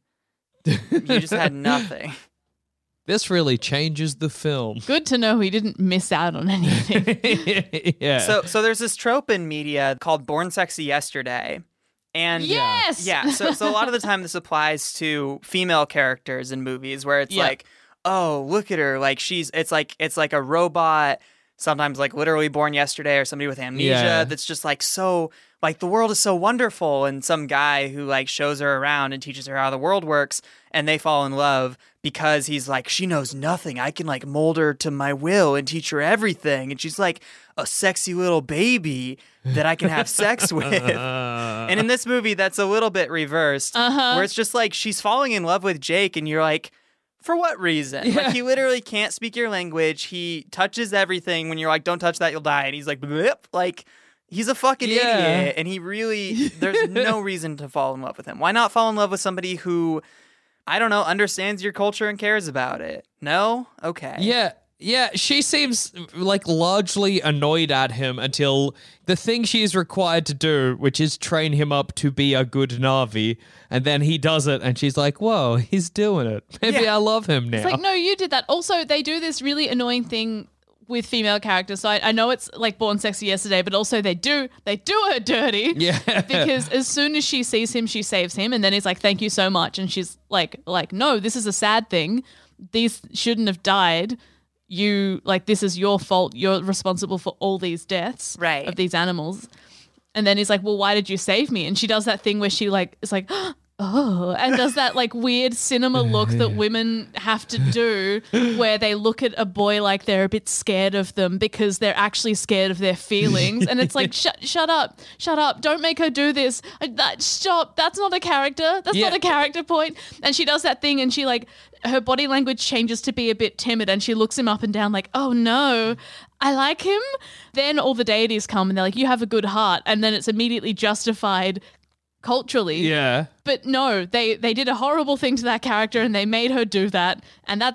You just had nothing. This really changes the film. Good to know he didn't miss out on anything. Yeah. So so there's this trope in media called Born Sexy Yesterday. And Yes! yeah, so so a lot of the time this applies to female characters in movies where it's Yeah. like, oh, look at her, like she's it's like it's like a robot, sometimes like literally born yesterday, or somebody with amnesia Yeah. that's just like so like the world is so wonderful, and some guy who like shows her around and teaches her how the world works, and they fall in love because he's like, she knows nothing. I can like mold her to my will and teach her everything, and she's like a sexy little baby that I can have sex with. And in this movie, that's a little bit reversed, Uh-huh. where it's just like she's falling in love with Jake, and you're like, for what reason? Yeah. Like, he literally can't speak your language. He touches everything when you're like, don't touch that, you'll die. And he's like, blip. Like, he's a fucking Yeah. idiot. And he really, there's no reason to fall in love with him. Why not fall in love with somebody who, I don't know, understands your culture and cares about it? No? Okay. Yeah, yeah, she seems like largely annoyed at him until the thing she is required to do, which is train him up to be a good Na'vi, and then he does it, and she's like, whoa, he's doing it. Maybe Yeah. I love him now. It's like, no, you did that. Also, they do this really annoying thing with female characters. So I, I know it's like Born Sexy Yesterday, but also they do they do her dirty. Yeah. Because as soon as she sees him, she saves him, and then he's like, thank you so much. And she's like, like, no, this is a sad thing. These shouldn't have died. You, like, this is your fault. You're responsible for all these deaths Right. of these animals. And then he's like, well, why did you save me? And she does that thing where she like is like, oh, and does that like weird cinema look that women have to do where they look at a boy like they're a bit scared of them because they're actually scared of their feelings. And it's like, shut shut up, shut up. Don't make her do this. Uh, That, stop. That's not a character. That's Yeah. not a character point. And she does that thing and she like, her body language changes to be a bit timid and she looks him up and down like, oh no, I like him. Then all the deities come and they're like, you have a good heart. And then it's immediately justified culturally. yeah. But no, they, they did a horrible thing to that character and they made her do that. And that's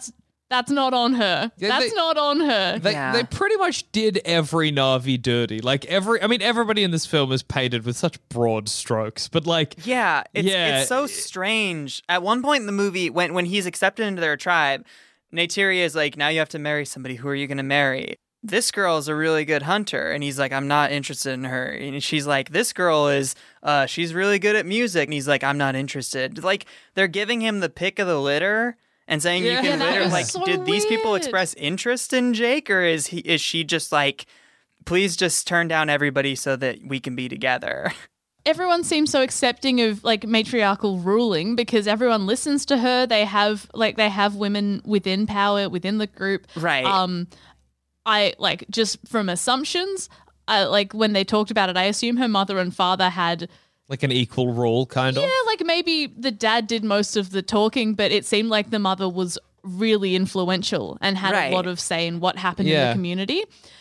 That's not on her. Yeah, That's they- not on her. They, Yeah. they pretty much did every Na'vi dirty. Like every, I mean, everybody in this film is painted with such broad strokes, but like, Yeah, it's, Yeah. it's so strange. At one point in the movie, when when he's accepted into their tribe, Neytiri is like, now you have to marry somebody. Who are you going to marry? This girl is a really good hunter. And he's like, I'm not interested in her. And she's like, this girl is, uh, she's really good at music. And he's like, I'm not interested. Like, they're giving him the pick of the litter and saying Yeah. you Yeah, can that litter. was Like, so did these people weird. express interest in Jake? Or is he is she just like, please just turn down everybody so that we can be together? Everyone seems so accepting of like matriarchal ruling because everyone listens to her. They have like they have women within power within the group. Right. Um, I like just from assumptions. I like when they talked about it. I assume her mother and father had. like an equal rule, kind of. Yeah, like maybe the dad did most of the talking, but it seemed like the mother was really influential and had Right. a lot of say in what happened in Yeah. the community.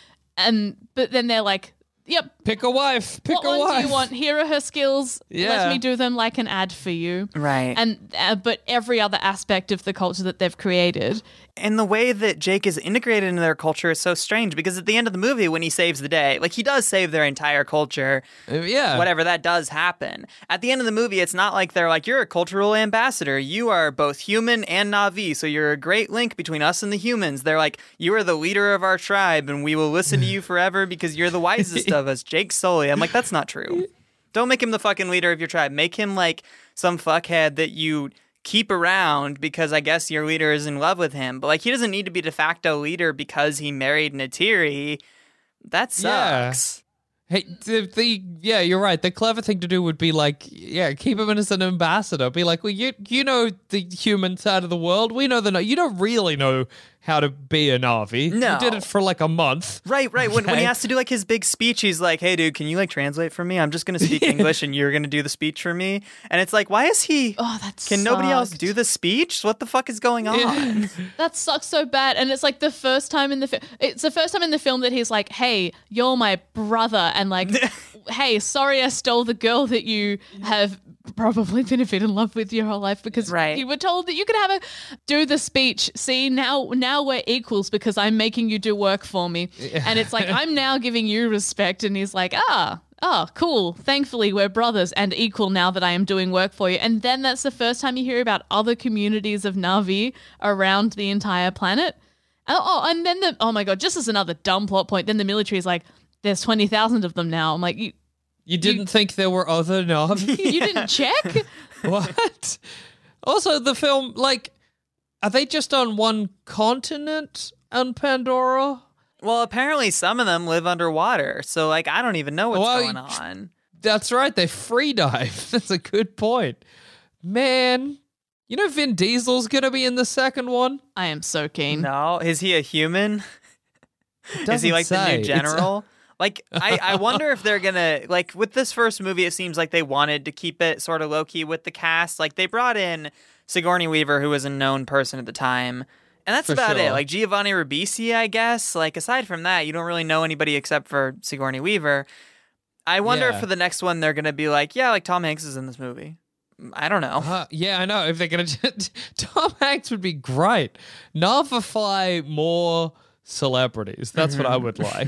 And but then they're like, "Yep, Pick a wife. Pick what a one wife. do you want? Here are her skills. Yeah. Let me do them like an ad for you." Right. And uh, but every other aspect of the culture that they've created. And the way that Jake is integrated into their culture is so strange because at the end of the movie, when he saves the day, like he does save their entire culture, Uh, yeah. whatever that does happen. At the end of the movie, it's not like they're like, you're a cultural ambassador. You are both human and Na'vi, so you're a great link between us and the humans. They're like, you are the leader of our tribe and we will listen to you forever because you're the wisest of us, Jake Sully. I'm like, that's not true. Don't make him the fucking leader of your tribe. Make him like some fuckhead that you keep around because I guess your leader is in love with him. But like he doesn't need to be de facto leader because he married Neytiri. That Yeah. sucks. Hey, the, the yeah, you're right. The clever thing to do would be like, yeah, keep him in as an ambassador. Be like, well, you you know the human side of the world. We know the no. You don't really know how to be a Na'vi. No. You did it for like a month. Right, right. When, when he Okay. has to do like his big speech, he's like, hey, dude, can you like translate for me? I'm just going to speak English and you're going to do the speech for me. And it's like, why is he. Oh, that Can nobody else sucked. do the speech? What the fuck is going on? That sucks so bad. And it's like the first time in the film. It's the first time in the film that he's like, "Hey, you're my brother," and like, "Hey, sorry, I stole the girl that you have probably been a bit in love with your whole life because Right. you were told that you could have a do the speech. See, now now we're equals because I'm making you do work for me." And it's like, I'm now giving you respect. And he's like, ah. Oh, cool. Thankfully, we're brothers and equal now that I am doing work for you. And then that's the first time you hear about other communities of Na'vi around the entire planet. Oh, oh, and then the, oh my God, just as another dumb plot point, then the military is like, there's twenty thousand of them now. I'm like, you, You didn't think there were other Na'vi? you didn't check? What? Also, the film, like, are they just on one continent on Pandora? Well, apparently some of them live underwater. So, like, I don't even know what's Well, going on. That's right, they free dive. That's a good point. Man, you know Vin Diesel's gonna be in the second one? I am so keen. No. Is he a human? Is he doesn't like the say. new It's- general? Like, I, I wonder if they're gonna, like, with this first movie, it seems like they wanted to keep it sort of low-key with the cast. Like, they brought in Sigourney Weaver, who was a known person at the time. And that's For about it. sure. Like, Giovanni Ribisi, I guess. Like, aside from that, you don't really know anybody except for Sigourney Weaver. I wonder Yeah. if for the next one, they're gonna be like, yeah, like, Tom Hanks is in this movie. I don't know. Uh, yeah, I know. If they're gonna, Tom Hanks would be great. Navify more celebrities. That's what I would like.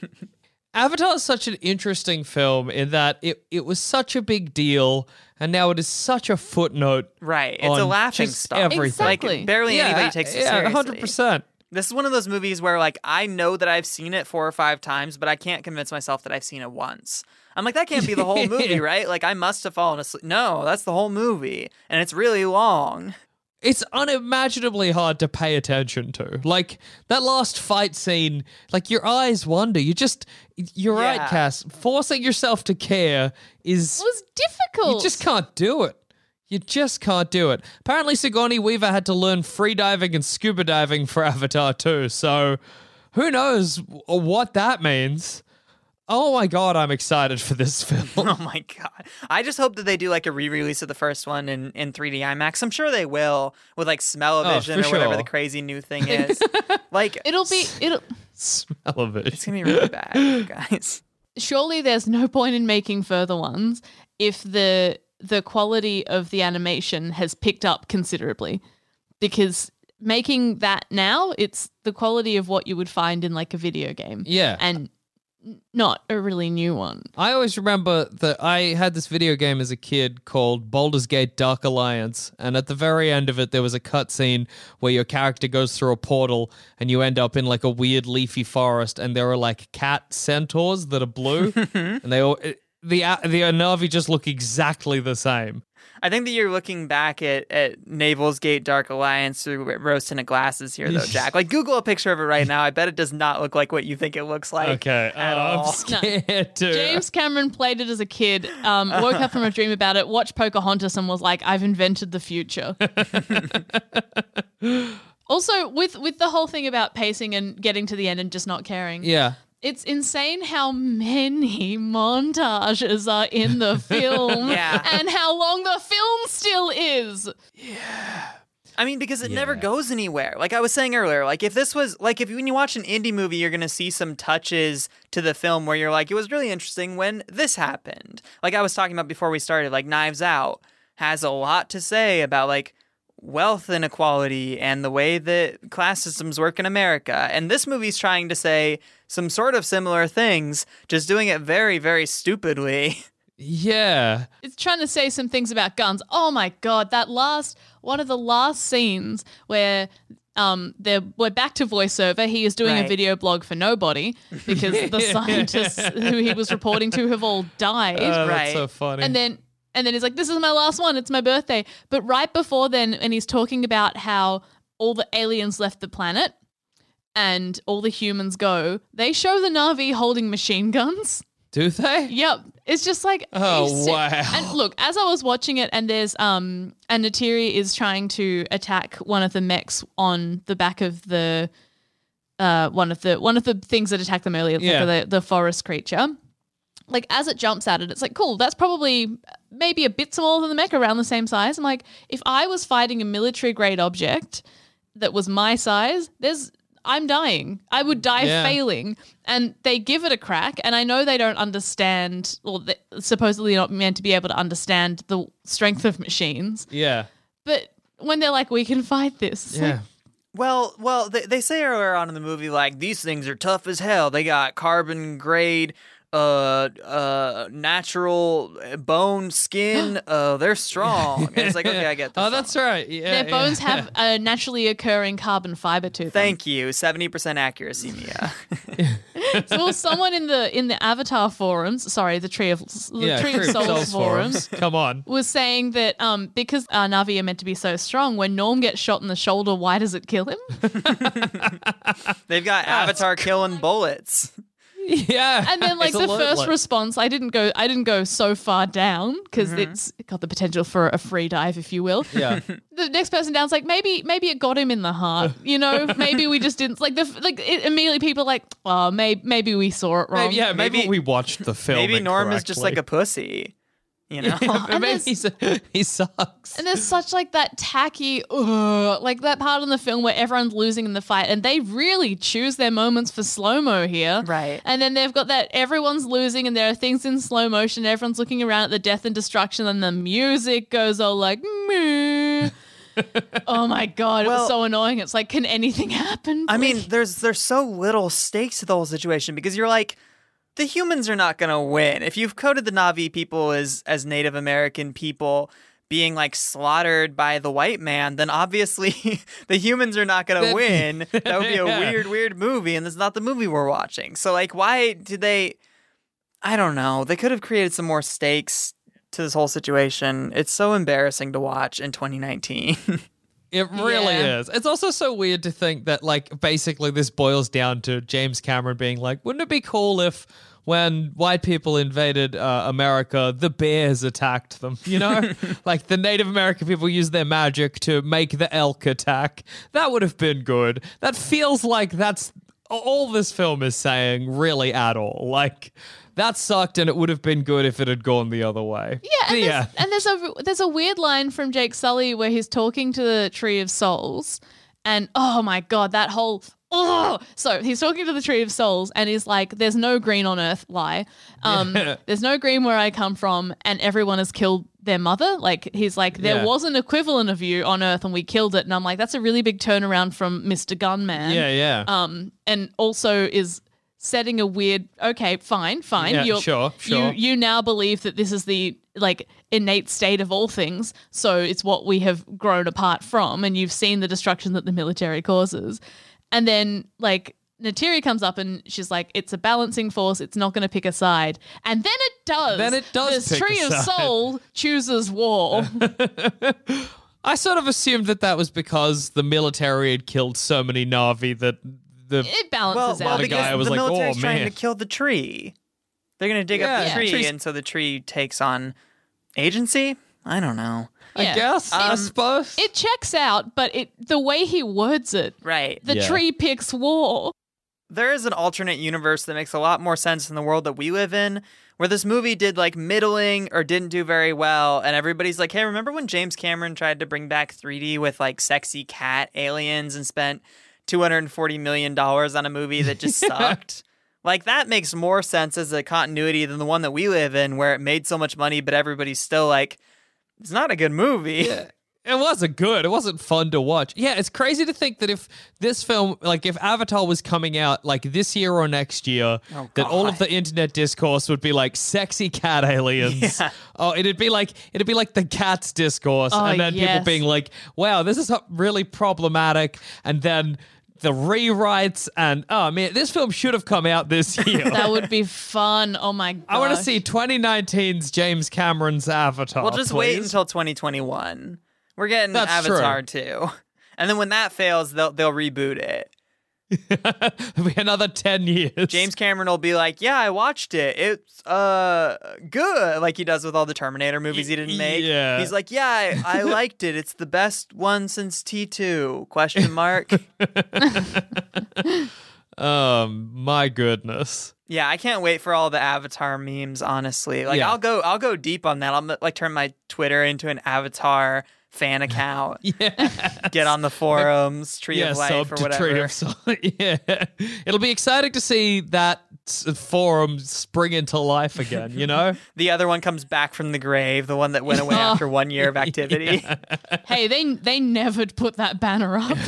Avatar is such an interesting film in that it, it was such a big deal, and now it is such a footnote. Right. It's a on laughing just stock. Everything. Exactly. Like, barely Yeah, anybody takes it yeah, seriously. one hundred percent. This is one of those movies where, like, I know that I've seen it four or five times, but I can't convince myself that I've seen it once. I'm like, that can't be the whole movie, right? Like, I must have fallen asleep. No, that's the whole movie, and it's really long. It's unimaginably hard to pay attention to. Like, that last fight scene, like, your eyes wander. You just, you're right, Yeah. Cass. Forcing yourself to care is, It was difficult. you just can't do it. You just can't do it. Apparently, Sigourney Weaver had to learn free diving and scuba diving for Avatar too. So, who knows what that means? Oh my God, I'm excited for this film. Oh my God. I just hope that they do, like, a re-release of the first one in, in three D IMAX. I'm sure they will, with, like, Smell-O-Vision Oh, or for whatever sure. the crazy new thing is. Like, It'll be, it'll, Smell of it. it's going to be really bad, you guys. surely there's no point in making further ones if the the quality of the animation has picked up considerably, because making that now, it's the quality of what you would find in like a video game. Yeah. And not a really new one. I always remember that I had this video game as a kid called Baldur's Gate Dark Alliance, and at the very end of it, there was a cutscene where your character goes through a portal and you end up in like a weird leafy forest, and there are like cat centaurs that are blue, and they all the the Na'vi just look exactly the same. I think that you're looking back at, at Naval's Gate Dark Alliance through rose-tinted glasses here, though, Jack. Like, Google a picture of it right now. I bet it does not look like what you think it looks like. Okay, at uh, all. I'm scared to. James Cameron played it as a kid, um, woke up from a dream about it, watched Pocahontas, and was like, I've invented the future. Also, with, with the whole thing about pacing and getting to the end and just not caring. Yeah. It's insane how many montages are in the film Yeah. and how long the film still is. I mean, because it Yeah. never goes anywhere. Like I was saying earlier, like if this was, like if when you watch an indie movie, you're going to see some touches to the film where you're like, it was really interesting when this happened. Like I was talking about before we started, like Knives Out has a lot to say about like wealth inequality and the way that class systems work in America. And this movie's trying to say some sort of similar things, just doing it very, very stupidly. Yeah. It's trying to say some things about guns. Oh my God, that last, one of the last scenes where um, they're, we're back to voiceover. He is doing Right. a video blog for nobody because the scientists who he was reporting to have all died. Oh, that's Right. so funny. And then and then he's like, this is my last one. It's my birthday. But right before then, and he's talking about how all the aliens left the planet and all the humans go, they show the Na'vi holding machine guns. Do they? Yep. It's just like, Oh, you sit- wow. And look, as I was watching it, and there's um and Neytiri is trying to attack one of the mechs on the back of the uh one of the one of the things that attacked them earlier, Yeah. like the, the forest creature. Like as it jumps at it, it's like, cool, that's probably maybe a bit smaller than the mech, around the same size. I'm like, if I was fighting a military grade object that was my size, there's I'm dying. I would die Yeah. failing. And they give it a crack. And I know they don't understand, or they're supposedly not meant to be able to understand the strength of machines. Yeah. But when they're like, we can fight this. It's like, Yeah. Well, well, they, they say earlier on in the movie, like, these things are tough as hell. They got carbon grade, uh, uh, natural bone skin. uh, they're strong. And it's like, okay, I get this. Oh, that's right. Yeah, their yeah. bones have a naturally occurring carbon fiber to them. Thank you. seventy percent accuracy, Mia. So well, someone in the in the Avatar forums, sorry, the Tree of the yeah, Tree True of Souls, Souls forums, Come on. was saying that um because uh, Na'vi are meant to be so strong, when Norm gets shot in the shoulder, why does it kill him? They've got Avatar killing bullets. Yeah. And then like the Absolutely. first response, I didn't go I didn't go so far down because it's got the potential for a free dive, if you will. Yeah. The next person down's like, maybe maybe it got him in the heart, you know? Maybe we just didn't like the like it, immediately people are like, oh, maybe maybe we saw it wrong. Maybe, yeah, maybe, Maybe- we watched the film. Maybe Norm is just like a pussy. You know? And maybe there's- he's, he sucks. And there's such like that tacky, ugh, like that part in the film where everyone's losing in the fight, and they really choose their moments for slow mo here, Right. And then they've got that everyone's losing, and there are things in slow motion. Everyone's looking around at the death and destruction, and the music goes all like, meh. Oh my god, it Well- was so annoying. It's like, can anything happen? I mean, please? there's there's so little stakes to the whole situation because you're like, the humans are not going to win. If you've coded the Na'vi people as as Native American people being like slaughtered by the white man, then obviously the humans are not going to win. That would be a Yeah. weird, weird movie, and that's not the movie we're watching. So like, why did they? I don't know. They could have created some more stakes to this whole situation. It's so embarrassing to watch in twenty nineteen. It really Yeah. is. It's also so weird to think that, like, basically this boils down to James Cameron being like, wouldn't it be cool if when white people invaded uh, America, the bears attacked them, you know? Like, the Native American people used their magic to make the elk attack. That would have been good. That feels like that's all this film is saying, really, at all. Like, that sucked, and it would have been good if it had gone the other way. Yeah, and, yeah. There's, and there's a there's a weird line from Jake Sully where he's talking to the Tree of Souls, And oh my God, that whole oh so he's talking to the Tree of Souls and he's like, there's no green on Earth, lie. Um yeah. There's no green where I come from, and everyone has killed their mother. Like he's like, there Yeah. was an equivalent of you on Earth and we killed it. And I'm like, that's a really big turnaround from Mister Gunman. Yeah, yeah. Um and also is setting a weird okay, fine, fine. Yeah, You're, sure, sure. You you now believe that this is the like innate state of all things, so it's what we have grown apart from, and you've seen the destruction that the military causes. And then like Neytiri comes up and she's like, it's a balancing force, it's not going to pick a side. And then it does. Then it does The pick Tree a of side. Soul chooses war. I sort of assumed that that was because the military had killed so many Na'vi that the It Well, balances well out. the because guy was the like, military's "Oh, trying man." to kill the tree. They're going to dig Yeah, up the yeah. tree, Trees- and so the tree takes on agency? I don't know. I Yeah. guess, I Um, suppose. It checks out, but it the way he words it, Right. the Yeah. tree picks war. There is an alternate universe that makes a lot more sense in the world that we live in, where this movie did like middling or didn't do very well, and everybody's like, hey, remember when James Cameron tried to bring back three D with like sexy cat aliens and spent two hundred forty million dollars on a movie that just sucked? Like, that makes more sense as a continuity than the one that we live in, where it made so much money, but everybody's still like, it's not a good movie. Yeah. It wasn't good. It wasn't fun to watch. Yeah, it's crazy to think that if this film, like if Avatar was coming out like this year or next year, Oh, that all of God. the internet discourse would be like sexy cat aliens. Yeah. Oh, it'd be like it'd be like the cats discourse, Oh, and then people yes. being like, "Wow, this is really problematic," and then the rewrites and oh man, this film should have come out this year. That would be fun. Oh my god. I want to see twenty nineteen's James Cameron's Avatar. Well, just wait please. until twenty twenty-one. We're getting That's Avatar too. And then when that fails, they'll they'll reboot it. It'll be another ten years. James Cameron will be like, "Yeah, I watched it. It's uh good," like he does with all the Terminator movies he didn't make. Yeah. He's like, "Yeah, I, I liked it. It's the best one since T two?" Question mark. Um, my goodness. Yeah, I can't wait for all the Avatar memes. Honestly, like Yeah. I'll go I'll go deep on that. I'll like turn my Twitter into an Avatar fan account. Yeah. Get on the forums, Tree yeah, of Life sub or to whatever. Tree of Soul. Yeah. It'll be exciting to see that s- forum spring into life again, you know? The other one comes back from the grave, the one that went away after one year of activity. Hey, they they never put that banner up.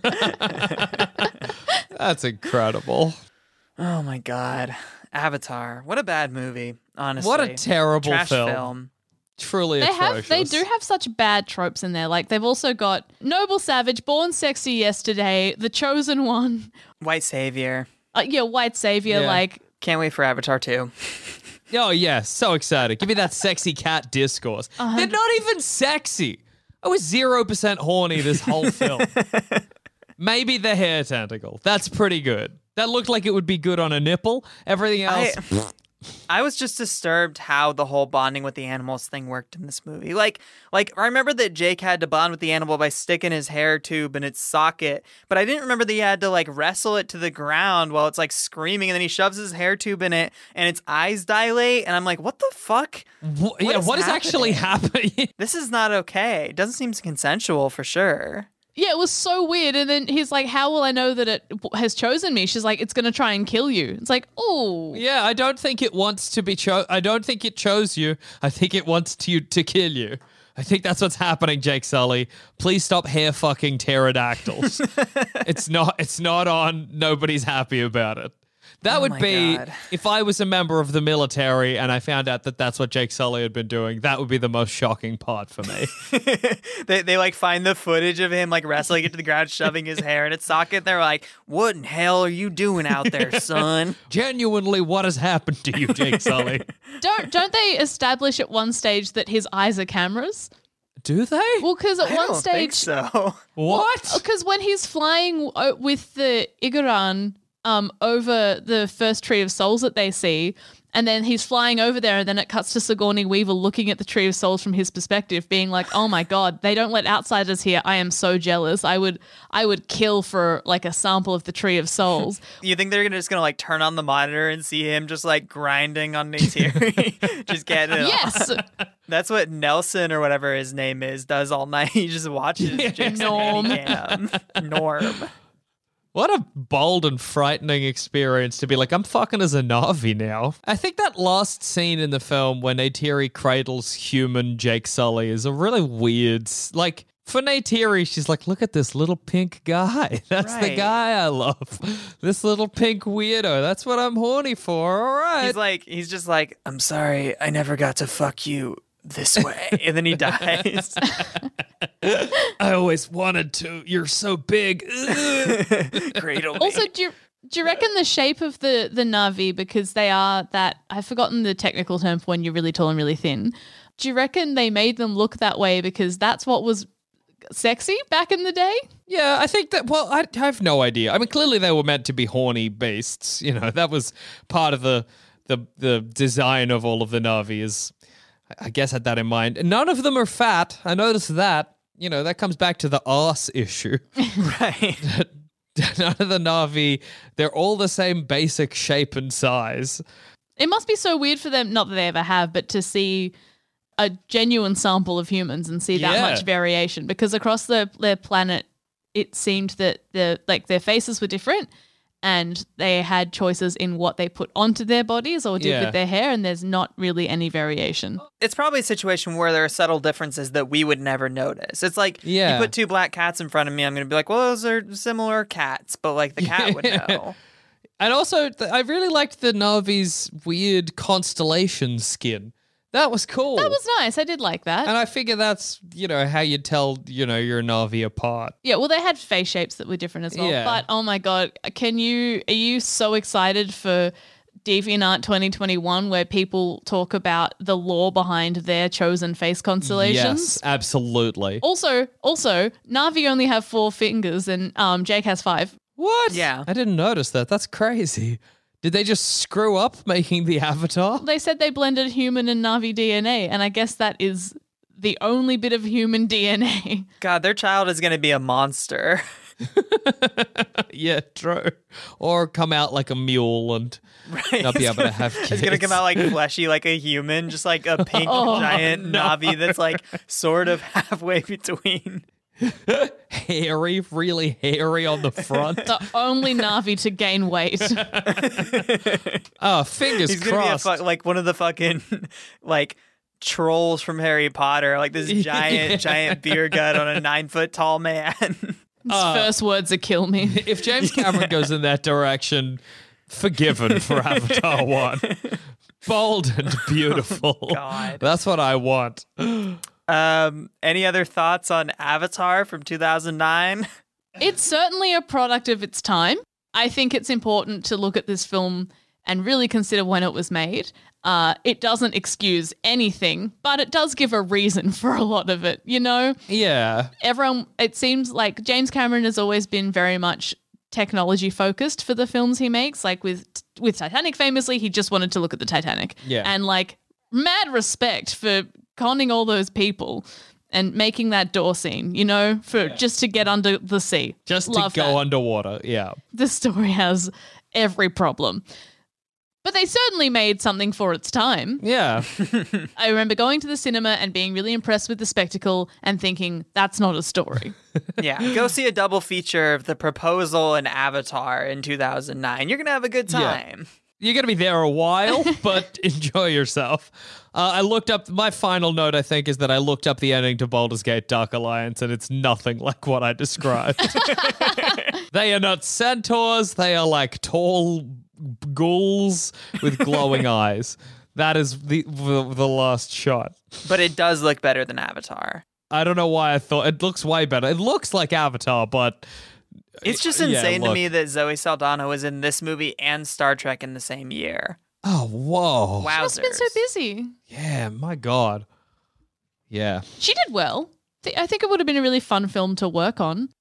That's incredible. Oh my god. Avatar. What a bad movie, honestly. What a terrible Trash film. film. Truly They have atrocious. they do have such bad tropes in there. Like they've also got Noble Savage, Born Sexy Yesterday, The Chosen One, White Savior. uh, yeah, White Savior. Yeah. Like Can't wait for Avatar two. Oh, yeah. So excited. Give me that sexy cat discourse. They're not even sexy. I was zero percent horny this whole film. Maybe the hair tentacle. That's pretty good. That looked like it would be good on a nipple. Everything else. I, I was just disturbed how the whole bonding with the animals thing worked in this movie. Like, like I remember that Jake had to bond with the animal by sticking his hair tube in its socket, but I didn't remember that he had to like wrestle it to the ground while it's like screaming, and then he shoves his hair tube in it, and its eyes dilate, and I'm like, what the fuck? Wha- yeah, is what is actually happening? This is not okay. It doesn't seem consensual for sure. yeah, it was so weird. And then he's like, "How will I know that it w- has chosen me?" She's like, "It's gonna try and kill you." It's like, oh, Yeah, I don't think it wants to be cho- I don't think it chose you. I think it wants to to kill you. I think that's what's happening, Jake Sully. Please stop hair fucking pterodactyls. it's not it's not on. Nobody's happy about it. That Oh would my be God. if I was a member of the military and I found out that that's what Jake Sully had been doing. That would be the most shocking part for me. they they like find the footage of him like wrestling it to the ground, shoving his hair in its socket. They're like, "What in hell are you doing out there, son?" Genuinely, what has happened to you, Jake Sully? don't don't they establish at one stage that his eyes are cameras? Do they? Well, because at I one don't think stage, so. What? because when he's flying uh, with the Iguran um over the first Tree of Souls that they see, And then he's flying over there, and then it cuts to Sigourney Weaver looking at the Tree of Souls from his perspective, being like, "Oh my god, they don't let outsiders here. I am so jealous. I would, I would kill for like a sample of the Tree of Souls." You think they're gonna just gonna like turn on the monitor and see him just like grinding on Neytiri, just getting it Yes. on? That's what Nelson or whatever his name is does all night. He just watches Jake's Norm. Handycam. Norm. What a bold and frightening experience to be like, I'm fucking as a Na'vi now. I think that last scene in the film when Neytiri cradles human Jake Sully is a really weird, like, for Neytiri, she's like, look at this little pink guy. That's the Right. guy I love. This little pink weirdo. That's what I'm horny for. All right. He's like, he's just like, I'm sorry, I never got to fuck you this way. And then he dies. I always wanted to. You're so big. Cradle me. Also, do you, do you reckon the shape of the, the Na'vi, because they are that, I've forgotten the technical term for when you're really tall and really thin, do you reckon they made them look that way because that's what was sexy back in the day? Yeah, I think that, well, I, I have no idea. I mean, clearly they were meant to be horny beasts. You know, that was part of the the the design of all of the Na'vi is, I guess, had that in mind. And none of them are fat. I noticed that. You know, that comes back to the arse issue. Right. None of the Na'vi, they're all the same basic shape and size. It must be so weird for them, not that they ever have, but to see a genuine sample of humans and see that Yeah. much variation, because across the, their planet, it seemed that the like their faces were different and they had choices in what they put onto their bodies or did Yeah. with their hair, and there's not really any variation. It's probably a situation where there are subtle differences that we would never notice. It's like, Yeah. you put two black cats in front of me, I'm going to be like, well, those are similar cats, but like the cat would Yeah. know. And also, th- I really liked the Na'vi's weird constellation skin. That was cool. That was nice. I did like that. And I figure that's, you know, how you tell, you know, your Na'vi apart. Yeah, well, they had face shapes that were different as well. Yeah. But oh my god, can you? Are you so excited for DeviantArt twenty twenty-one, where people talk about the lore behind their chosen face constellations? Yes, absolutely. Also, also, Na'vi only have four fingers, and um, Jake has five. What? Yeah. I didn't notice that. That's crazy. Did they just screw up making the avatar? They said they blended human and Na'vi D N A, and I guess that is the only bit of human D N A. God, their child is going to be a monster. Yeah, true. Or come out like a mule and Right? not be It's able to gonna- have kids. It's going to come out like fleshy, like a human, just like a pink Oh, giant Na'vi that's like sort of halfway between. hairy, really hairy on the front. The only Na'vi to gain weight. Oh, fingers He's going to be a crossed. fu- like one of the fucking like trolls from Harry Potter, like this giant, Yeah. giant beer gut on a nine foot tall man. His first words are "kill me." If James Cameron goes in that direction, forgiven for Avatar one. Bold and beautiful. God. That's what I want. Um, any other thoughts on Avatar from two thousand nine? It's certainly a product of its time. I think it's important to look at this film and really consider when it was made. Uh, it doesn't excuse anything, but it does give a reason for a lot of it, you know? Yeah. Everyone, it seems like James Cameron has always been very much technology focused for the films he makes. Like with with Titanic, famously, he just wanted to look at the Titanic. Yeah. And like mad respect for conning all those people and making that door scene, you know, for just to get under the sea. Just Love to go that. underwater. Yeah. The story has every problem. But they certainly made something for its time. Yeah. I remember going to the cinema and being really impressed with the spectacle and thinking, that's not a story. Yeah, go see a double feature of The Proposal and Avatar in two thousand nine. You're going to have a good Yeah. time. You're going to be there a while, but enjoy yourself. Uh, I looked up, my final note, I think, is that I looked up the ending to Baldur's Gate Dark Alliance, and it's nothing like what I described. They are not centaurs. They are like tall ghouls with glowing eyes. That is the, the the last shot. But it does look better than Avatar. I don't know why I thought, it looks way better. It looks like Avatar, but... It's just Yeah, insane to look. me that Zoe Saldana was in this movie and Star Trek in the same year. Oh, whoa. Wowzers. She's been so busy. Yeah, my God. Yeah. She did well. Th- I think it would have been a really fun film to work on.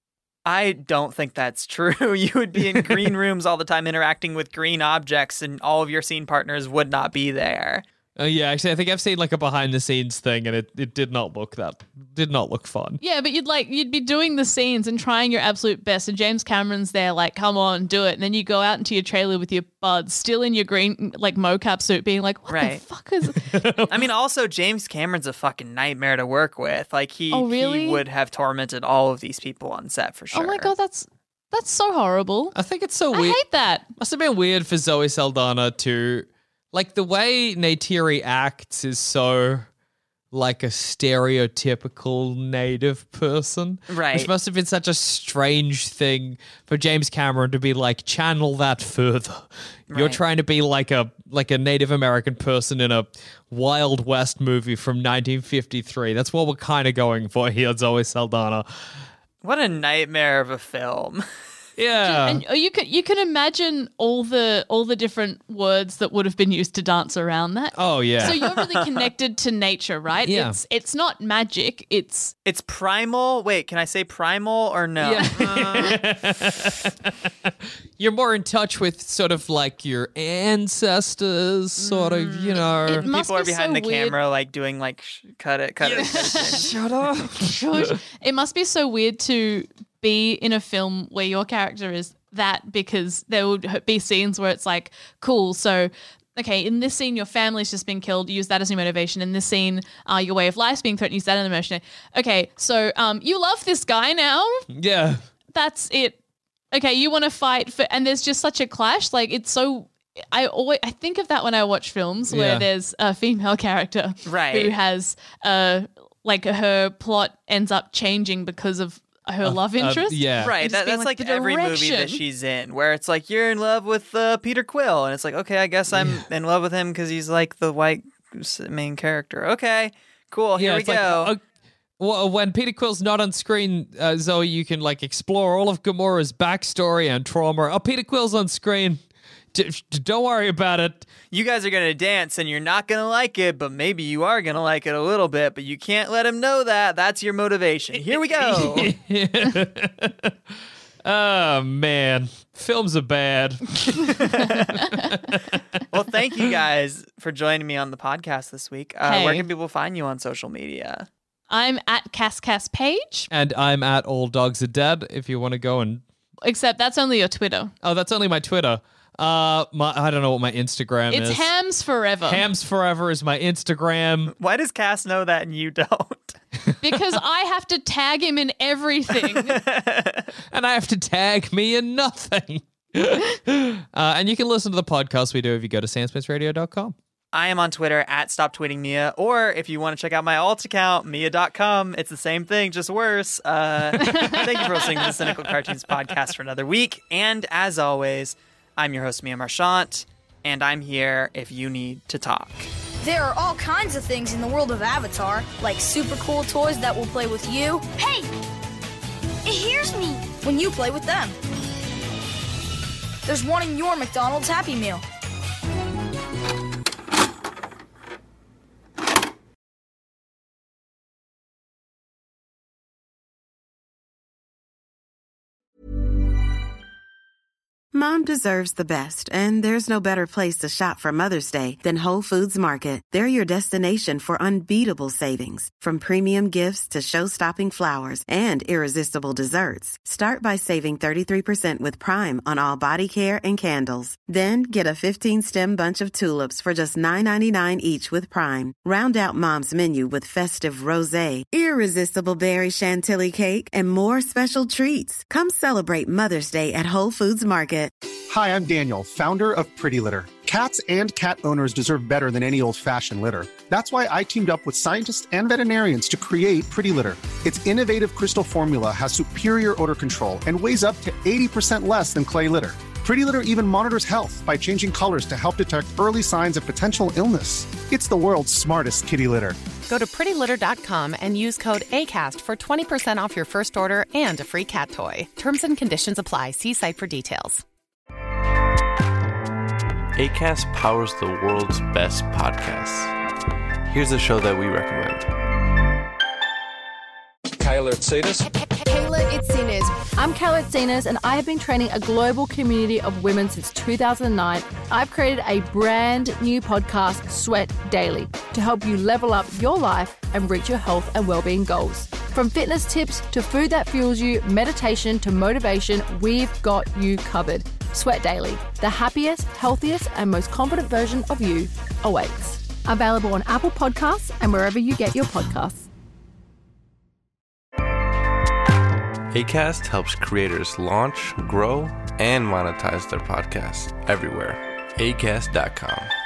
I don't think that's true. You would be in green rooms all the time interacting with green objects, and all of your scene partners would not be there. Uh, yeah, actually, I think I've seen like a behind the scenes thing, and it, it did not look that did not look fun. Yeah, but you'd like you'd be doing the scenes and trying your absolute best, and James Cameron's there like, come on, do it, and then you go out into your trailer with your buds, still in your green like mocap suit, being like, what right. the fuck is? I mean, also James Cameron's a fucking nightmare to work with. Like he, oh, really? he would have tormented all of these people on set for sure. Oh my god, that's that's so horrible. I think it's so I weird. hate that. Must have been weird for Zoe Saldana to, like, the way Neytiri acts is so like a stereotypical native person. Right. Which must have been such a strange thing for James Cameron to be like, channel that further. Right. You're trying to be like a like a Native American person in a Wild West movie from nineteen fifty-three. That's what we're kind of going for here, Zoe Saldana. What a nightmare of a film. Yeah, and you can you can imagine all the all the different words that would have been used to dance around that. Oh yeah. So you're really connected to nature, right? Yeah. It's it's not magic. It's it's primal. Wait, can I say primal or no? Yeah. Uh... You're more in touch with sort of like your ancestors, sort of, you know. It must People are be behind so the weird. camera, like doing like sh- cut it, cut it. Cut it. Shut up. It must be so weird to be in a film where your character is that, because there would be scenes where it's like, cool, so okay, in this scene your family's just been killed, use that as your motivation. In this scene, uh, your way of life's being threatened, use that as emotion. Okay, so um, you love this guy now. Yeah. That's it. Okay, you want to fight for, and there's just such a clash. Like, it's so. I always I think of that when I watch films where Yeah. there's a female character Right. who has uh like her plot ends up changing because of her love interest. Uh, yeah. Right, And that, just being that's like, the every movie that direction. she's in, where it's like you're in love with uh, Peter Quill, and it's like, okay, I guess I'm in love with him because he's like the white s- main character. Okay, cool, here Yeah, we it's go. like, uh, well, when Peter Quill's not on screen, uh, Zoe, you can like explore all of Gamora's backstory and trauma. Oh, Peter Quill's on screen. D- d- don't worry about it. You guys are gonna dance, and you're not gonna like it, but maybe you are gonna like it a little bit. But you can't let him know that. That's your motivation. Here we go. Oh man, films are bad. Well, thank you guys for joining me on the podcast this week. Uh, Where Hey. can people find you on social media? I'm at Cass Cass Page, And I'm at All Dogs Are Dead. If you want to go and except that's only your Twitter. oh, that's only my Twitter. Uh, my I don't know what my Instagram It's is. Hams Forever. Hams Forever is my Instagram. Why does Cass know that and you don't? Because I have to tag him in everything. And I have to tag me in nothing. uh, and you can listen to the podcast we do if you go to sandspence radio dot com. I am on Twitter at Stop Tweeting Mia, or if you want to check out my alt account, Mia dot com. It's the same thing, just worse. Uh, thank you for listening to the Cynical Cartoons podcast for another week. And as always, I'm your host, Mia Marchant, and I'm here if you need to talk. There are all kinds of things in the world of Avatar, like super cool toys that will play with you. Hey! It hears me! When you play with them. There's one in your McDonald's Happy Meal. Mom deserves the best, and there's no better place to shop for Mother's Day than Whole Foods Market. They're your destination for unbeatable savings, from premium gifts to show-stopping flowers and irresistible desserts. Start by saving thirty-three percent with Prime on all body care and candles. Then get a fifteen-stem bunch of tulips for just nine ninety-nine each with Prime. Round out Mom's menu with festive rosé, irresistible berry chantilly cake, and more special treats. Come celebrate Mother's Day at Whole Foods Market. Hi, I'm Daniel, founder of Pretty Litter. Cats and cat owners deserve better than any old-fashioned litter. That's why I teamed up with scientists and veterinarians to create Pretty Litter. Its innovative crystal formula has superior odor control and weighs up to eighty percent less than clay litter. Pretty Litter even monitors health by changing colors to help detect early signs of potential illness. It's the world's smartest kitty litter. Go to pretty litter dot com and use code ACAST for twenty percent off your first order and a free cat toy. Terms and conditions apply. See site for details. Acast powers the world's best podcasts. Here's a show that we recommend. Kayla Itsinas. Kayla Itsinas. I'm Kayla Itsinas, and I have been training a global community of women since two thousand nine. I've created a brand new podcast, Sweat Daily, to help you level up your life and reach your health and well-being goals. From fitness tips to food that fuels you, meditation to motivation, we've got you covered. Sweat Daily, the happiest, healthiest, and most confident version of you awaits. Available on Apple Podcasts and wherever you get your podcasts. Acast helps creators launch, grow, and monetize their podcasts everywhere. acast dot com.